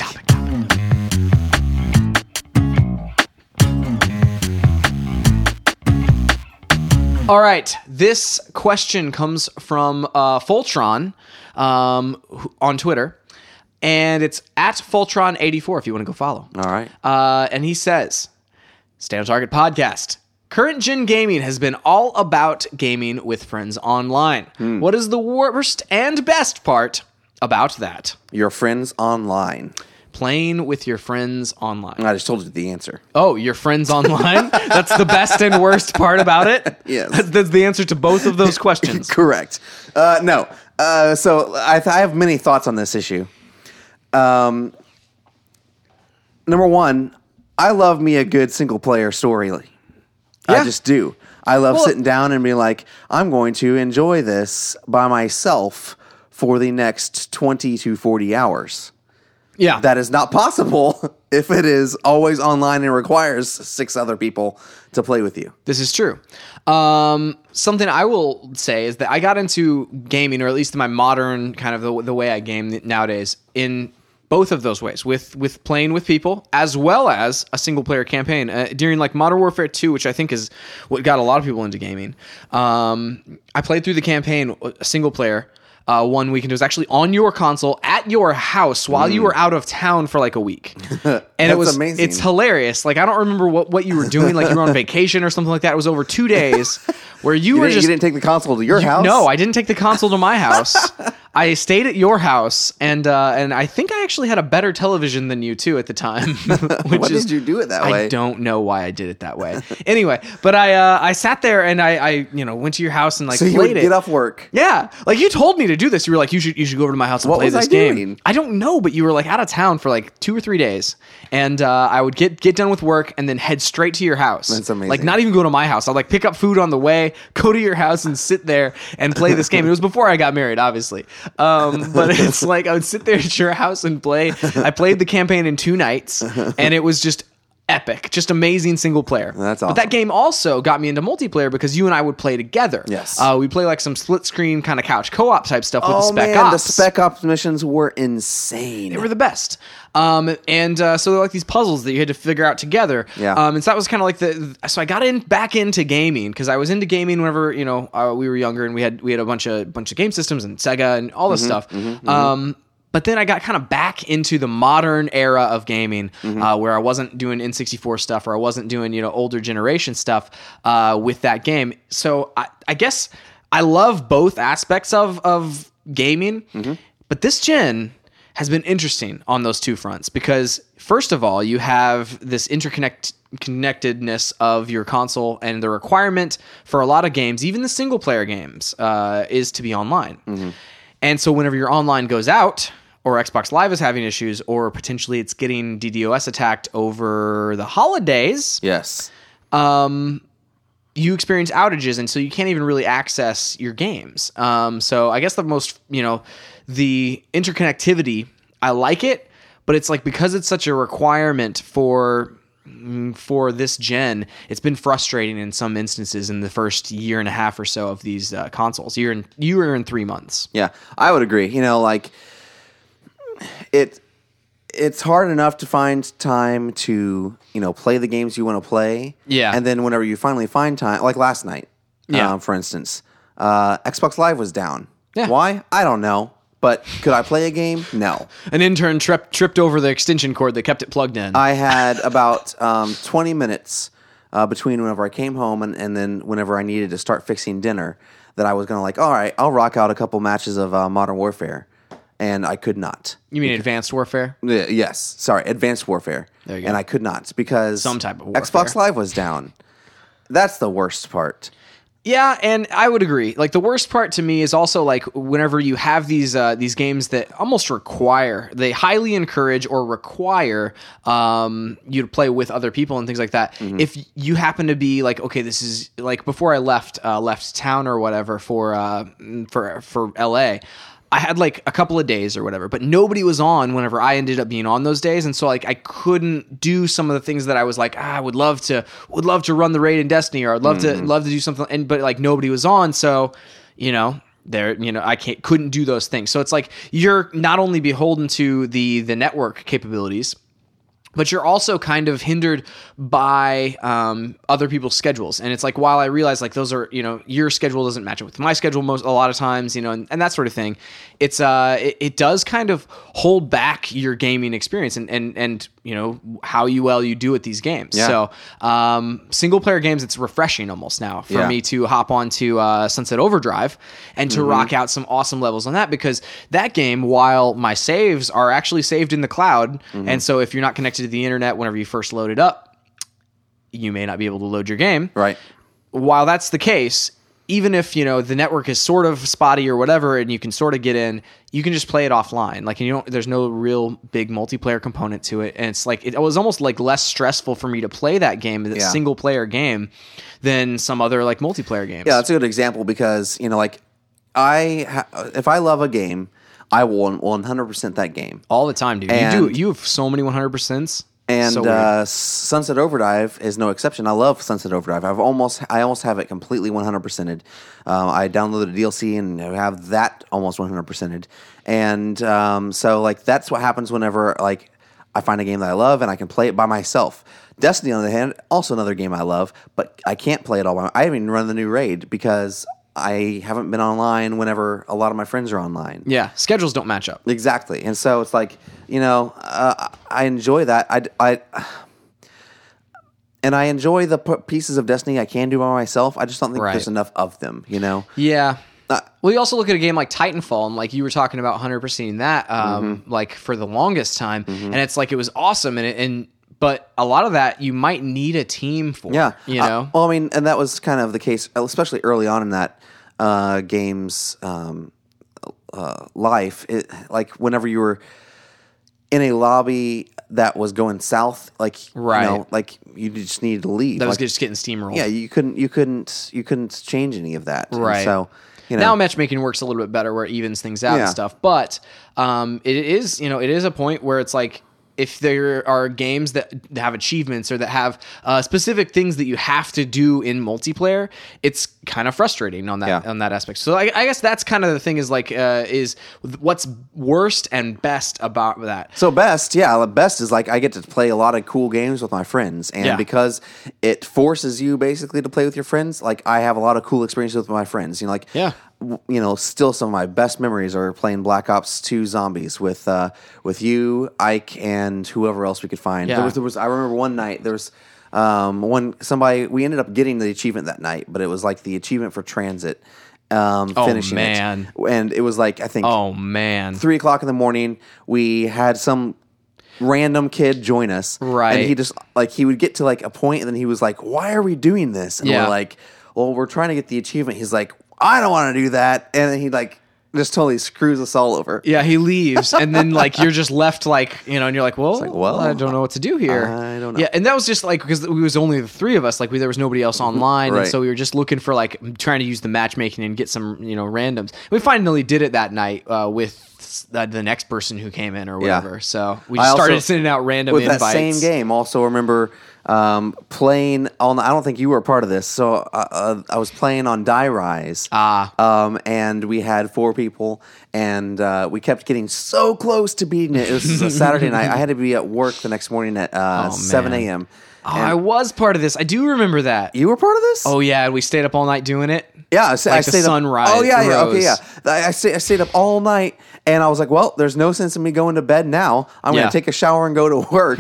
All right, this question comes from Fultron on Twitter, and it's at Fultron84 if you want to go follow. All right. And he says, Stay on Target Podcast. Current gen gaming has been all about gaming with friends online. What is the worst and best part about that? Your friends online. Playing with your friends online. I just told you the answer. Oh, your friends online? That's the best and worst part about it? Yes. That's the answer to both of those questions. Correct. No. So I have many thoughts on this issue. Number one, I love me a good single-player story. Yeah. I just do. I love sitting down and being like, I'm going to enjoy this by myself for the next 20 to 40 hours. Yeah. That is not possible if it is always online and requires 6 other people to play with you. This is true. Something I will say is that I got into gaming, or at least my modern kind of the way I game nowadays, in both of those ways with playing with people as well as a single player campaign during like Modern Warfare 2, which I think is what got a lot of people into gaming. I played through the campaign single player one weekend. It was actually on your console at your house while you were out of town for like a week. And it was amazing. It's hilarious. Like, I don't remember what you were doing. Like, you were on vacation or something like that. It was over 2 days where you didn't take the console to your house? No, I didn't take the console to my house. I stayed at your house, and I think I actually had a better television than you too at the time. Why did you do it that way? I don't know why I did it that way. Anyway, but I sat there and I went to your house and like so played you would it. Get off work. Yeah, like you told me to do this. You were like, you should go over to my house and play this game. Doing? I don't know, but you were like out of town for like 2 or 3 days, and I would get done with work and then head straight to your house. That's amazing. Like not even go to my house. I'd like pick up food on the way, go to your house and sit there and play this game. It was before I got married, obviously. But it's like I would sit there at your house and play. I played the campaign in 2 nights, and it was just epic, just amazing single player. That's awesome. But that game also got me into multiplayer because you and I would play together. Yes. We play like some split screen kind of couch co-op type stuff with the Spec Ops. Ops. The Spec Ops missions were insane. They were the best. So they're like these puzzles that you had to figure out together. Yeah. And so that was kind of like so I got back into gaming because I was into gaming whenever, we were younger and we had a bunch of game systems and Sega and all this stuff. But then I got kind of back into the modern era of gaming, where I wasn't doing N64 stuff or I wasn't doing, older generation stuff with that game. So I guess I love both aspects of gaming, but this gen has been interesting on those two fronts because, first of all, you have this connectedness of your console, and the requirement for a lot of games, even the single player games, is to be online. And so whenever your online goes out, or Xbox Live is having issues, or potentially it's getting DDoS attacked over the holidays. Yes. You experience outages, and so you can't even really access your games. So I guess the interconnectivity, I like it, but it's like because it's such a requirement for this gen, it's been frustrating in some instances in the first year and a half or so of these consoles. You were in 3 months. Yeah, I would agree. It's hard enough to find time to play the games you want to play. Yeah. And then whenever you finally find time, like last night, for instance, Xbox Live was down. Yeah. Why? I don't know. But could I play a game? No. An intern tripped over the extension cord that kept it plugged in. I had about 20 minutes between whenever I came home and then whenever I needed to start fixing dinner that I was going to all right, I'll rock out a couple matches of Modern Warfare. And I could not. You mean Advanced Warfare? Yes. Sorry, Advanced Warfare. There you go. And I could not because some type of warfare. Xbox Live was down. That's the worst part. Yeah, and I would agree. Like the worst part to me is also like whenever you have these games that almost they highly encourage or require you to play with other people and things like that. If you happen to be like, okay, this is like before I left town or whatever for LA. I had like a couple of days or whatever, but nobody was on whenever I ended up being on those days. And so like I couldn't do some of the things that I was like, I would love to run the raid in Destiny, or I'd love to do something. But like nobody was on. So, I couldn't do those things. So it's like, you're not only beholden to the network capabilities, but you're also kind of hindered by other people's schedules. And it's like, while I realize like those are, your schedule doesn't match up with my schedule a lot of times, and that sort of thing. It's it does kind of hold back your gaming experience and how well you do at these games. Yeah. So single player games, it's refreshing almost now for me to hop onto Sunset Overdrive and to rock out some awesome levels on that, because that game, while my saves are actually saved in the cloud, and so if you're not connected to the internet whenever you first load it up, you may not be able to load your game. Right. While that's the case, even if the network is sort of spotty or whatever, and you can sort of get in, you can just play it offline. Like there's no real big multiplayer component to it, and it's like it was almost like less stressful for me to play that game, that single player game, than some other like multiplayer games. Yeah, that's a good example because if I love a game, I will 100% that game all the time, dude. And you have so many 100%s. And So Sunset Overdrive is no exception. I love Sunset Overdrive. I almost have it completely 100%ed. I downloaded a DLC and have that almost 100%ed. And so like that's what happens whenever like I find a game that I love and I can play it by myself. Destiny, on the other hand, also another game I love, but I can't play it all by myself. I haven't even run the new raid because I haven't been online whenever a lot of my friends are online. Yeah, schedules don't match up. Exactly. And so it's like, I enjoy that. And I enjoy the pieces of Destiny I can do by myself. I just don't think there's enough of them, Yeah. Well, you also look at a game like Titanfall, and like you were talking about 100%ing that, like for the longest time, and it's like it was awesome, but a lot of that you might need a team for. Yeah, Well, I mean, and that was kind of the case, especially early on in that game's life. Like whenever you were in a lobby that was going south, like like you just needed to leave. That was just getting steamrolled. Yeah, you couldn't change any of that. Right. And so. Now matchmaking works a little bit better where it evens things out and stuff. But it is a point where it's like if there are games that have achievements or that have specific things that you have to do in multiplayer, it's kind of frustrating on that aspect. So I guess that's kind of the thing is what's worst and best about that. So best is like I get to play a lot of cool games with my friends, and because it forces you basically to play with your friends, like I have a lot of cool experiences with my friends. Still some of my best memories are playing Black Ops 2 Zombies with you, Ike, and whoever else we could find. Yeah. There was I remember one night there was we ended up getting the achievement that night, but it was like the achievement for Transit. Finishing it. And it was like I think 3:00 in the morning. We had some random kid join us, right? And he just like he would get to like a point, and then he was like, "Why are we doing this?" And we're like, "Well, we're trying to get the achievement." He's like, I don't want to do that. And then he like just totally screws us all over. Yeah, he leaves. And then like you're just left like, and you're like, well, I don't know what to do here. I don't know. Yeah, and that was just like because it was only the three of us. Like there was nobody else online. Right. And so we were just looking for like trying to use the matchmaking and get some, randoms. We finally did it that night with the next person who came in or whatever. Yeah. So we just started sending out random with invites. That same game. Also remember playing on. I don't think you were a part of this. So I was playing on Die Rise. And we had 4 people, and we kept getting so close to beating it. It was a Saturday night. I had to be at work the next morning at 7 a.m. I was part of this. I do remember that. You were part of this? Oh yeah, we stayed up all night doing it. Yeah, I stayed the sunrise. Oh yeah, okay, yeah. I stayed up all night, and I was like, well, there's no sense in me going to bed now. I'm going to take a shower and go to work.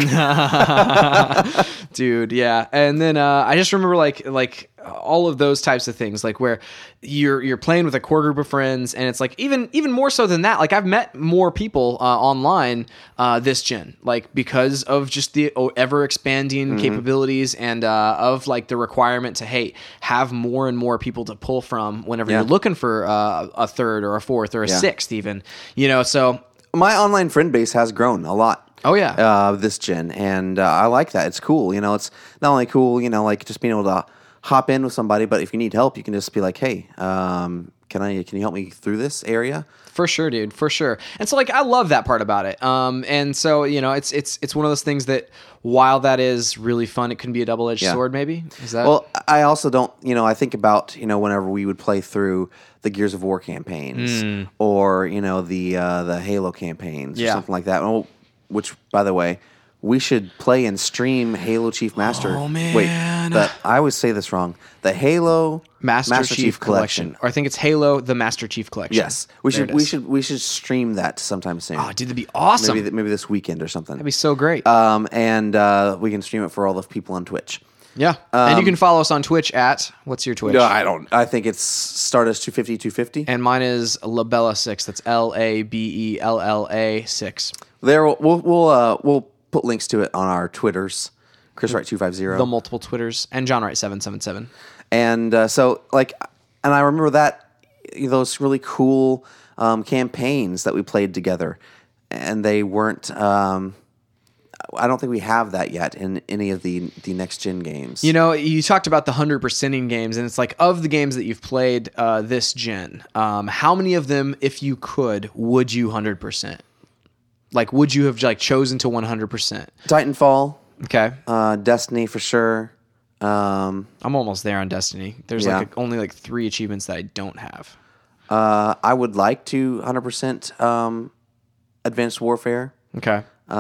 Dude, yeah. And then I just remember like all of those types of things, like where you're playing with a core group of friends, and it's like even more so than that. Like I've met more people online this gen, like because of just the ever expanding capabilities and of like the requirement to have more and more people to pull from whenever you're looking for a third or a fourth or a sixth even. So my online friend base has grown a lot. Oh yeah, this gen, and I like that. It's cool. It's not only cool, like just being able to hop in with somebody, but if you need help, you can just be like, hey, can you help me through this area? For sure, dude, for sure. And so like I love that part about it. And so it's one of those things that while that is really fun, it can be a double-edged sword maybe. Is that Well, I also don't, I think about, whenever we would play through the Gears of War campaigns or, the Halo campaigns or something like that. Which, by the way, we should play and stream Halo Chief Master. Oh man! Wait, I always say this wrong. The Halo Master Chief Collection, or I think it's Halo: The Master Chief Collection. Yes, we should stream that sometime soon. Oh, dude, that'd be awesome. Maybe this weekend or something. That'd be so great. And we can stream it for all the people on Twitch. Yeah, and you can follow us on Twitch at what's your Twitch? No, I don't. I think it's Stardust250. And mine is Labella6. That's LABELLA 6. There, we'll put links to it on our Twitters. ChrisWright250. The multiple Twitters and JohnWright777. And and I remember that those really cool campaigns that we played together, and they weren't. I don't think we have that yet in any of the next gen games. You talked about the 100%ing games, and it's like of the games that you've played this gen, how many of them, if you could, would you 100%? like would you have like chosen to 100%? Titanfall. Okay. Destiny for sure. I'm almost there on Destiny. There's only like 3 achievements that I don't have. I would like to 100% Advanced Warfare. Okay.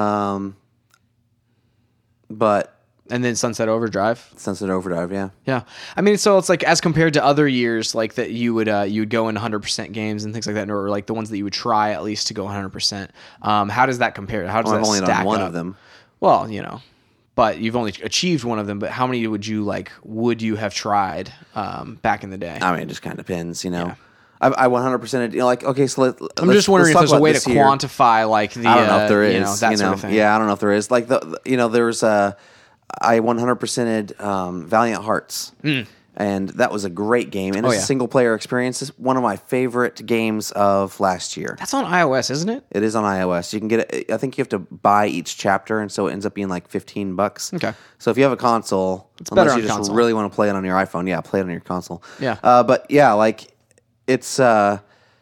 But and then Sunset Overdrive. Yeah. Yeah. I mean, so it's like as compared to other years, like that you would go in 100% games and things like that, or like the ones that you would try at least to go 100%. How does that compare? How does that I've only stack done one up? of them. Well, but you've only achieved one of them. But how many would you have tried back in the day? I mean, it just kind of depends, Yeah. I 100%. Like, okay, so I'm just wondering if there's a way to quantify like the. I don't know if there is. That sort of thing. Yeah, I don't know if there is. Like there's I 100%ed Valiant Hearts, and that was a great game. And it's a single player experience. It's one of my favorite games of last year. That's on iOS, isn't it? It is on iOS. You can get it. I think you have to buy each chapter, and so it ends up being like $15. Okay. So if you have a console, unless you just really want to play it on your iPhone, play it on your console. Yeah. But yeah, like it's that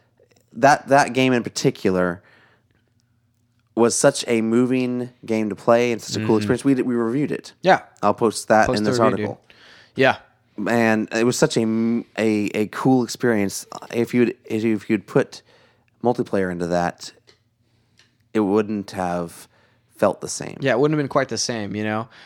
game in particular was such a moving game to play and such a cool experience. We reviewed it. Yeah. I'll post that in this article. Yeah. And it was such a cool experience. If you'd put multiplayer into that, it wouldn't have felt the same. Yeah, it wouldn't have been quite the same,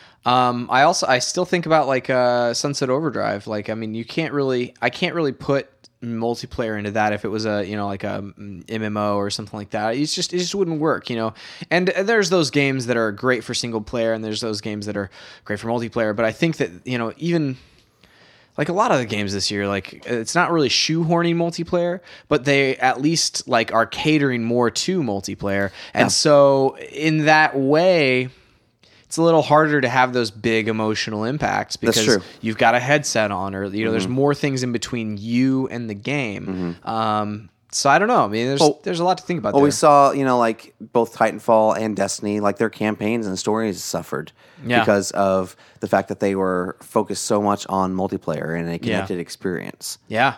I still think about like Sunset Overdrive. Like, I mean, I can't really put multiplayer into that if it was a like a MMO or something like that. It just wouldn't work, and there's those games that are great for single player and there's those games that are great for multiplayer, but I think that even like a lot of the games this year, like it's not really shoehorning multiplayer, but they at least like are catering more to multiplayer, and so in that way it's a little harder to have those big emotional impacts because you've got a headset on, or there's more things in between you and the game. So I don't know. I mean, there's a lot to think about. Well, we saw like both Titanfall and Destiny, like their campaigns and stories suffered because of the fact that they were focused so much on multiplayer and a connected experience. Yeah,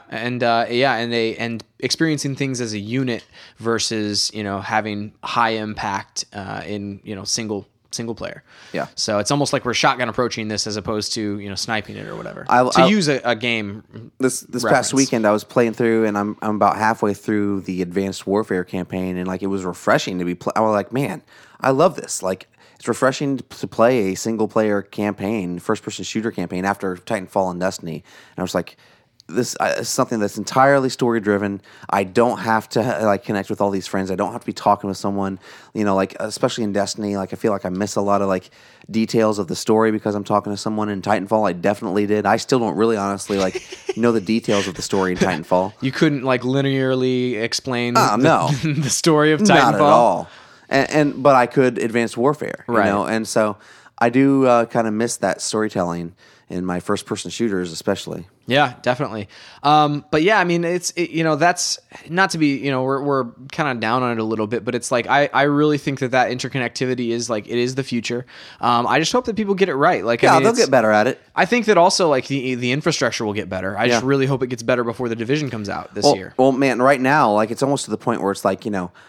and experiencing things as a unit versus having high impact in single player. Yeah. So it's almost like we're shotgun approaching this as opposed to sniping it or whatever. To use a game. This past weekend I was playing through, and I'm about halfway through the Advanced Warfare campaign, and like it was refreshing to be. I was like, man, I love this. Like it's refreshing to play a single player campaign, first person shooter campaign after Titanfall and Destiny. And I was like, this is something that's entirely story driven. I don't have to like connect with all these friends. I don't have to be talking with someone, like especially in Destiny. Like I feel like I miss a lot of like details of the story because I'm talking to someone. In Titanfall, I definitely did. I still don't really honestly like know the details of the story in Titanfall. You couldn't like linearly explain the story of Titanfall? Not at all. But I could Advanced Warfare, right. And so I do kind of miss that storytelling in my first person shooters, especially. Yeah, definitely. But yeah, I mean, that's not to be, we're kind of down on it a little bit, but it's like, I really think that interconnectivity is like, it is the future. I just hope that people get it right. Like, they'll get better at it. I think that also like the infrastructure will get better. I just really hope it gets better before the Division comes out this year. Well, man, right now, like it's almost to the point where it's like,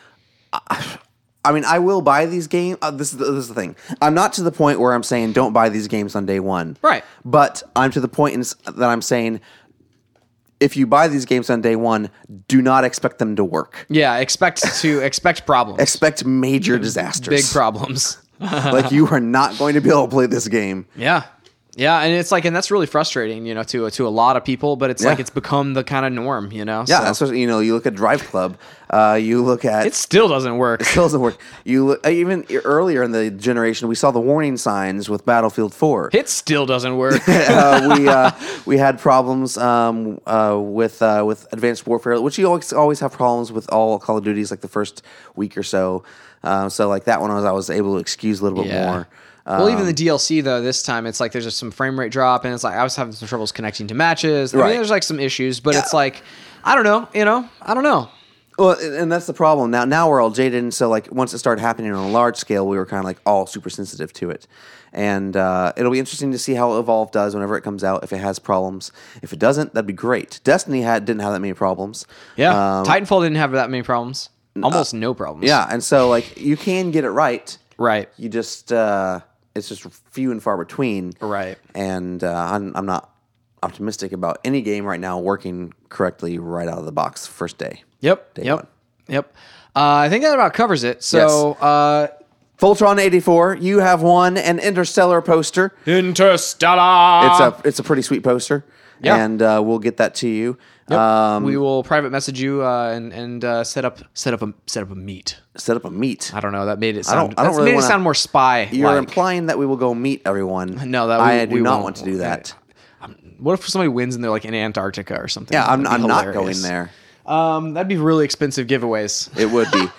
I mean, I will buy these games. This is the thing. I'm not to the point where I'm saying don't buy these games on day one. Right. But I'm to the point that I'm saying if you buy these games on day one, do not expect them to work. Yeah, expect problems. Expect major disasters. Big problems. Like you are not going to be able to play this game. Yeah. Yeah, and it's like, and that's really frustrating, to a lot of people. But it's like it's become the kind of norm, Yeah, that's what, you look at Drive Club, you look at it still doesn't work. It still doesn't work. You look even earlier in the generation, we saw the warning signs with Battlefield 4. It still doesn't work. We had problems with Advanced Warfare, which you always have problems with all Call of Duties, like the first week or so. So like that one, I was able to excuse a little bit more. Well, even the DLC though, this time it's like there's some frame rate drop, and it's like I was having some troubles connecting to matches. I mean, there's like some issues, but it's like I don't know, I don't know. Well, and that's the problem. Now we're all jaded, and so like once it started happening on a large scale, we were kind of like all super sensitive to it. And it'll be interesting to see how Evolve does whenever it comes out. If it has problems, if it doesn't, that'd be great. Destiny didn't have that many problems. Yeah, Titanfall didn't have that many problems. almost no problems. Yeah, and so like you can get it right. Right. You just it's just few and far between. Right. And I'm not optimistic about any game right now working correctly right out of the box first day. Yep. Day Yep. one. Yep. I think that about covers it. So, Voltron 84, you have won an Interstellar poster. Interstellar. It's a pretty sweet poster. Yeah. And we'll get that to you. Yep. We will private message you and set up a meet. Set up a meet. I don't know. That made it sound. I don't really made wanna, it sound more spy. You're implying that we will go meet everyone. No, that I do not won't. want to do that. What if somebody wins and they're like in Antarctica or something? Yeah, I'm That'd be not hilarious. going there. That'd be really expensive giveaways. It would be.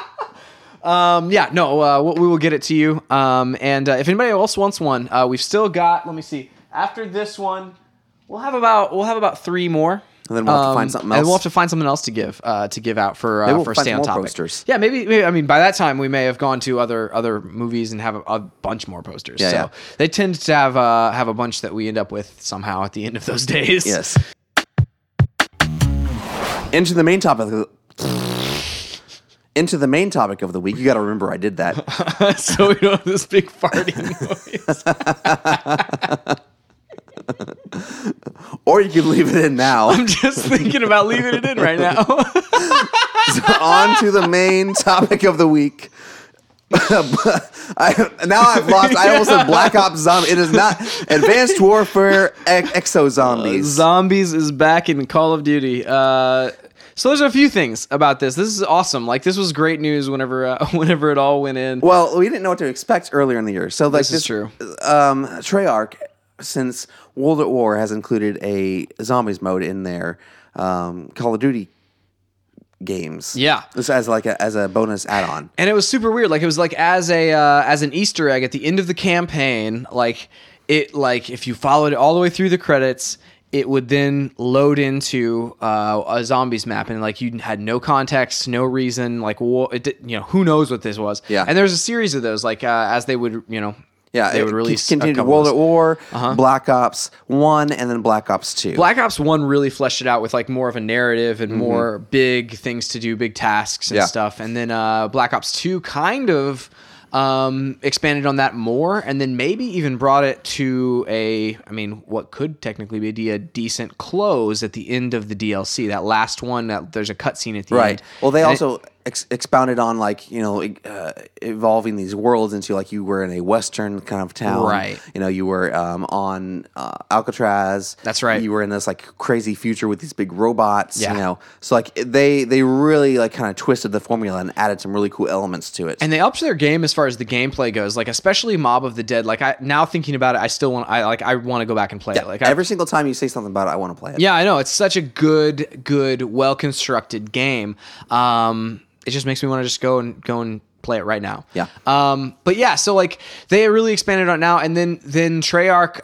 We will get it to you. And if anybody else wants one, we've still got. Let me see. After this one, we'll have about 3 more. And then we'll have to find something else. And we'll have to find something else to give out for Stay on Topic. Posters. Yeah, maybe. I mean, by that time we may have gone to other movies and have a bunch more posters. Yeah, so they tend to have a bunch that we end up with somehow at the end of those days. Yes. Into the main topic of the week. You got to remember I did that. So we don't have this big farting noise. Or you can leave it in now. I'm just thinking about leaving it in right now. So on to the main topic of the week. I've lost. I almost said Black Ops Zombie. It is not Advanced Warfare Exo Zombies. Zombies is back in Call of Duty. So there's a few things about this. This is awesome. Like, this was great news whenever it all went in. Well, we didn't know what to expect earlier in the year. So like this is true. Treyarch, since World at War has included a zombies mode in their Call of Duty games. Yeah. This as a bonus add-on. And it was super weird. Like, it was like as an Easter egg at the end of the campaign, like if you followed it all the way through the credits, it would then load into a zombies map, and like you had no context, no reason, like who knows what this was. Yeah. And there's a series of those, like as they would, Yeah, they would release continued World at War, Black Ops 1, and then Black Ops 2. Black Ops 1 really fleshed it out with like more of a narrative and more big things to do, big tasks and stuff. And then Black Ops 2 kind of expanded on that more, and then maybe even brought it to what could technically be a decent close at the end of the DLC. That last one, there's a cutscene at the end. Well, they also expounded on evolving these worlds into like you were in a Western kind of town. Right. You were on Alcatraz. That's right. You were in this like crazy future with these big robots. Yeah. So like they really like kind of twisted the formula and added some really cool elements to it. And they upped their game as far as the gameplay goes. Like especially Mob of the Dead. Like now thinking about it, I want to go back and play it. Like every single time you say something about it, I want to play it. Yeah, I know. It's such a good, well constructed game. It just makes me want to just go and play it right now. Yeah. But yeah, so like they really expanded on it now, and then Treyarch.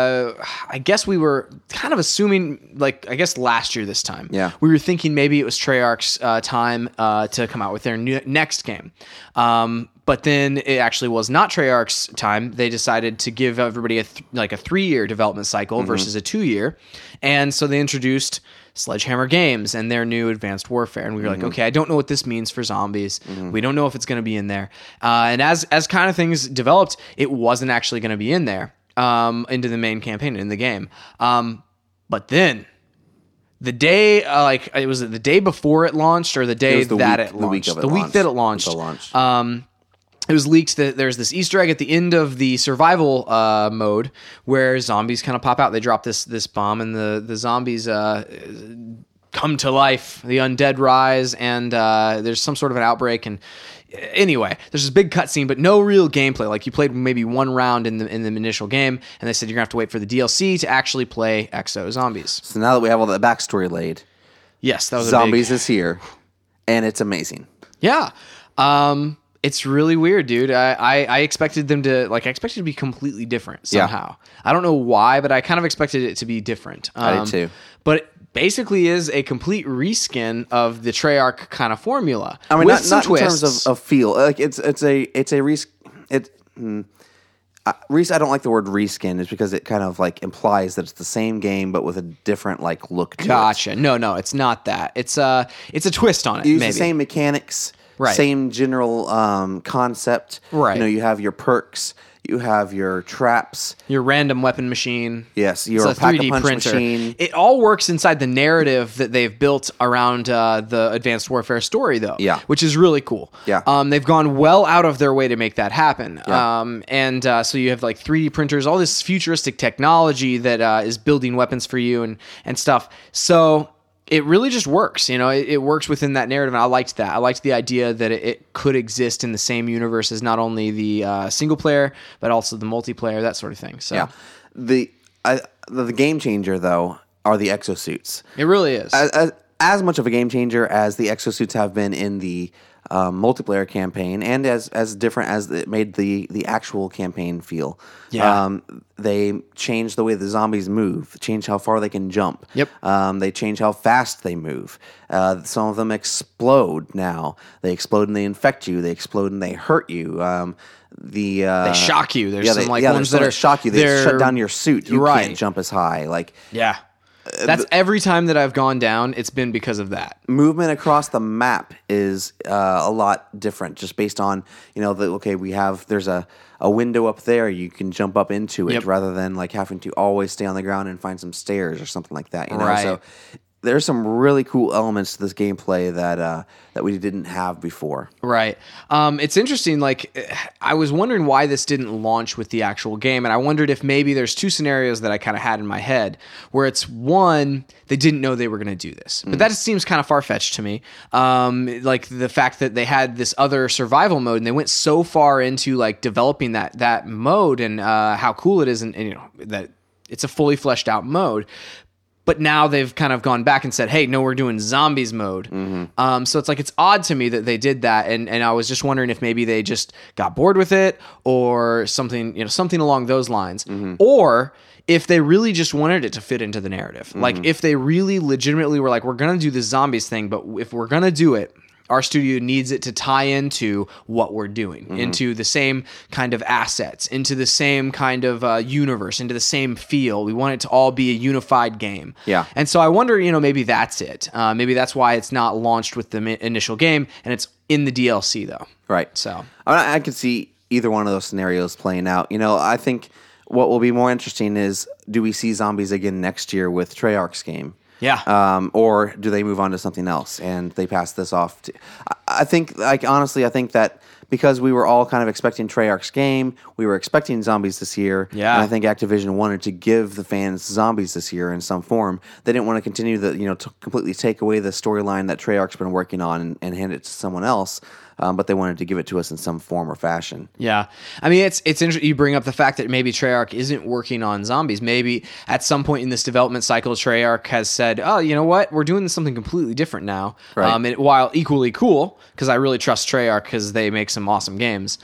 I guess we were kind of assuming, like I guess last year this time. Yeah. We were thinking maybe it was Treyarch's time to come out with their next game. But then it actually was not Treyarch's time. They decided to give everybody a 3-year development cycle versus a 2-year, and so they introduced Sledgehammer Games and their new Advanced Warfare. And we were like, okay, I don't know what this means for zombies. We don't know if it's going to be in there. And as kind of things developed, it wasn't actually going to be in there into the main campaign in the game. But then the day, it was the day before it launched or the day it launched. The week of it the week that it launched. It was leaked that there's this Easter egg at the end of the survival mode where zombies kind of pop out. They drop this bomb, and the zombies come to life. The undead rise, and there's some sort of an outbreak. And anyway, there's this big cutscene, but no real gameplay. Like you played maybe one round in the initial game, and they said you're gonna have to wait for the DLC to actually play Exo Zombies. So now that we have all that backstory laid, yes, that was Zombies is here, and it's amazing. Yeah. It's really weird, dude. I expected them to to be completely different somehow. Yeah. I don't know why, but I kind of expected it to be different. I did too. But it basically is a complete reskin of the Treyarch kind of formula. I mean, with not some in terms of feel. Like it's a I don't like the word reskin, is because it kind of like implies that it's the same game but with a different like look to it. Gotcha. No, it's not that. It's a twist on it. You use maybe the same mechanics, right? Same general concept, right? You know, you have your perks, you have your traps, your random weapon machine. Yes, your Pack-a-Punch machine. It all works inside the narrative that they've built around the Advanced Warfare story, though. Yeah, which is really cool. Yeah, they've gone well out of their way to make that happen. Yeah. So you have like 3D printers, all this futuristic technology that is building weapons for you and stuff. So it really just works, you know. It works within that narrative, and I liked that. I liked the idea that it could exist in the same universe as not only the single player, but also the multiplayer, that sort of thing. So yeah, the game changer though are the exosuits. It really is as much of a game changer as the exosuits have been in the multiplayer campaign, and as different as it made the actual campaign feel. Yeah. They changed the way the zombies move, changed how far they can jump. Yep. They change how fast they move. Some of them explode now. They explode and they infect you. They explode and they hurt you. They shock you. There's some ones that shock you. They shut down your suit. You can't jump as high. Yeah. That's every time that I've gone down, it's been because of that. Movement across the map is a lot different, just based on, you know, there's a window up there, you can jump up into it, rather than like having to always stay on the ground and find some stairs or something like that. You know, right. So there's some really cool elements to this gameplay that we didn't have before. Right. It's interesting. Like, I was wondering why this didn't launch with the actual game, and I wondered if maybe there's two scenarios that I kind of had in my head, where it's one, they didn't know they were going to do this, but that seems kind of far-fetched to me. Like the fact that they had this other survival mode, and they went so far into like developing that mode and how cool it is, and you know that it's a fully fleshed out mode. But now they've kind of gone back and said, hey, no, we're doing zombies mode. Mm-hmm. So it's like, it's odd to me that they did that. And I was just wondering if maybe they just got bored with it or something, you know, something along those lines. Mm-hmm. Or if they really just wanted it to fit into the narrative. Mm-hmm. Like if they really legitimately were like, we're going to do this zombies thing, but if we're going to do it, our studio needs it to tie into what we're doing, into the same kind of assets, into the same kind of universe, into the same feel. We want it to all be a unified game. Yeah. And so I wonder, you know, maybe that's it. Maybe that's why it's not launched with the initial game, and it's in the DLC, though. Right. So I could see either one of those scenarios playing out. You know, I think what will be more interesting is, do we see zombies again next year with Treyarch's game? Yeah. Or do they move on to something else and they pass this off to... I think, like, honestly, I think that because we were all kind of expecting Treyarch's game, we were expecting zombies this year. Yeah. And I think Activision wanted to give the fans zombies this year in some form. They didn't want to continue to completely take away the storyline that Treyarch's been working on and hand it to someone else. But they wanted to give it to us in some form or fashion. Yeah. I mean, it's interesting you bring up the fact that maybe Treyarch isn't working on zombies. Maybe at some point in this development cycle, Treyarch has said, oh, you know what? We're doing something completely different now. Right. And while equally cool, because I really trust Treyarch because they make some awesome games.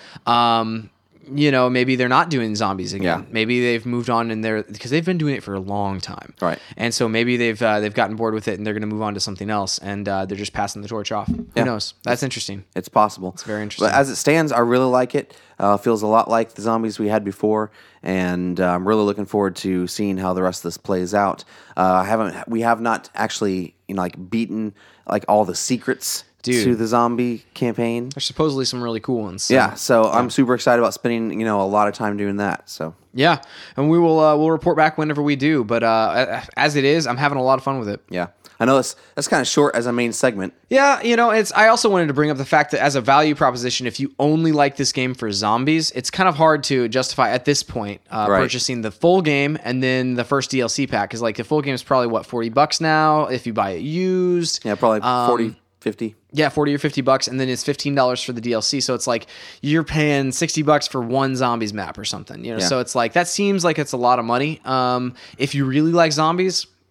You know, maybe they're not doing zombies again. Yeah. Maybe they've moved on because they've been doing it for a long time. Right. And so maybe they've gotten bored with it and they're going to move on to something else, and they're just passing the torch off. Who knows? That's interesting. It's possible. It's very interesting. But as it stands, I really like it. Feels a lot like the zombies we had before, and I'm really looking forward to seeing how the rest of this plays out. We have not actually, beaten all the secrets to the zombie campaign. There's supposedly some really cool ones. So I'm super excited about spending a lot of time doing that. So yeah, and we will we'll report back whenever we do. But as it is, I'm having a lot of fun with it. Yeah. I know that's kind of short as a main segment. Yeah, I also wanted to bring up the fact that as a value proposition, if you only like this game for zombies, it's kind of hard to justify at this point purchasing the full game and then the first DLC pack, because the full game is probably $40 now if you buy it used. Yeah, probably 40, 50. Yeah, $40 or $50, and then it's $15 for the DLC. So it's like you're paying $60 for one zombies map or something. So it's that seems like it's a lot of money. If you really like zombies,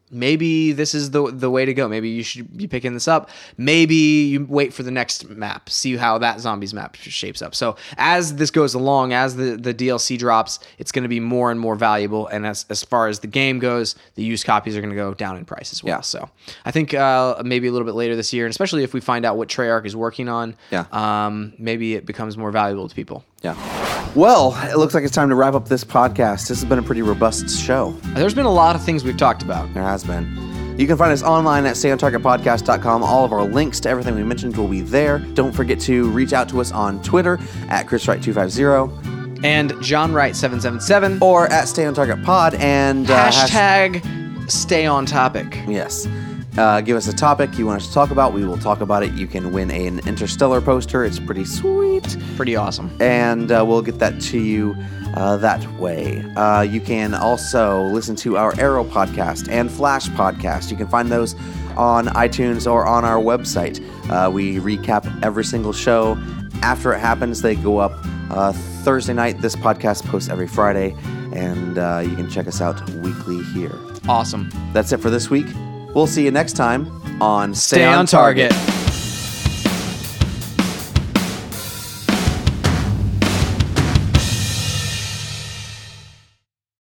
maybe this is the way to go. Maybe you should be picking this up. Maybe you wait for the next map, see how that zombies map shapes up. So as this goes along, as the DLC drops, it's going to be more and more valuable. And as far as the game goes, the used copies are going to go down in price as well. Yeah. So I think maybe a little bit later this year, and especially if we find out what Treyarch is working on, maybe it becomes more valuable to people. Yeah. Well, it looks like it's time to wrap up this podcast. This has been a pretty robust show. There's been a lot of things we've talked about. There has been. You can find us online at stayontargetpodcast.com. All of our links to everything we mentioned will be there. Don't forget to reach out to us on Twitter at ChrisWright250 and JohnWright777 or at StayOnTargetPod and hashtag Stay On Topic. Yes. Give us a topic you want us to talk about. We will talk about it. You can win an Interstellar poster. It's pretty sweet. Pretty awesome. And we'll get that to you that way. You can also listen to our Arrow podcast and Flash podcast. You can find those on iTunes or on our website. We recap every single show. After it happens, they go up Thursday night. This podcast posts every Friday. And you can check us out weekly here. Awesome. That's it for this week. We'll see you next time on Stay on Target.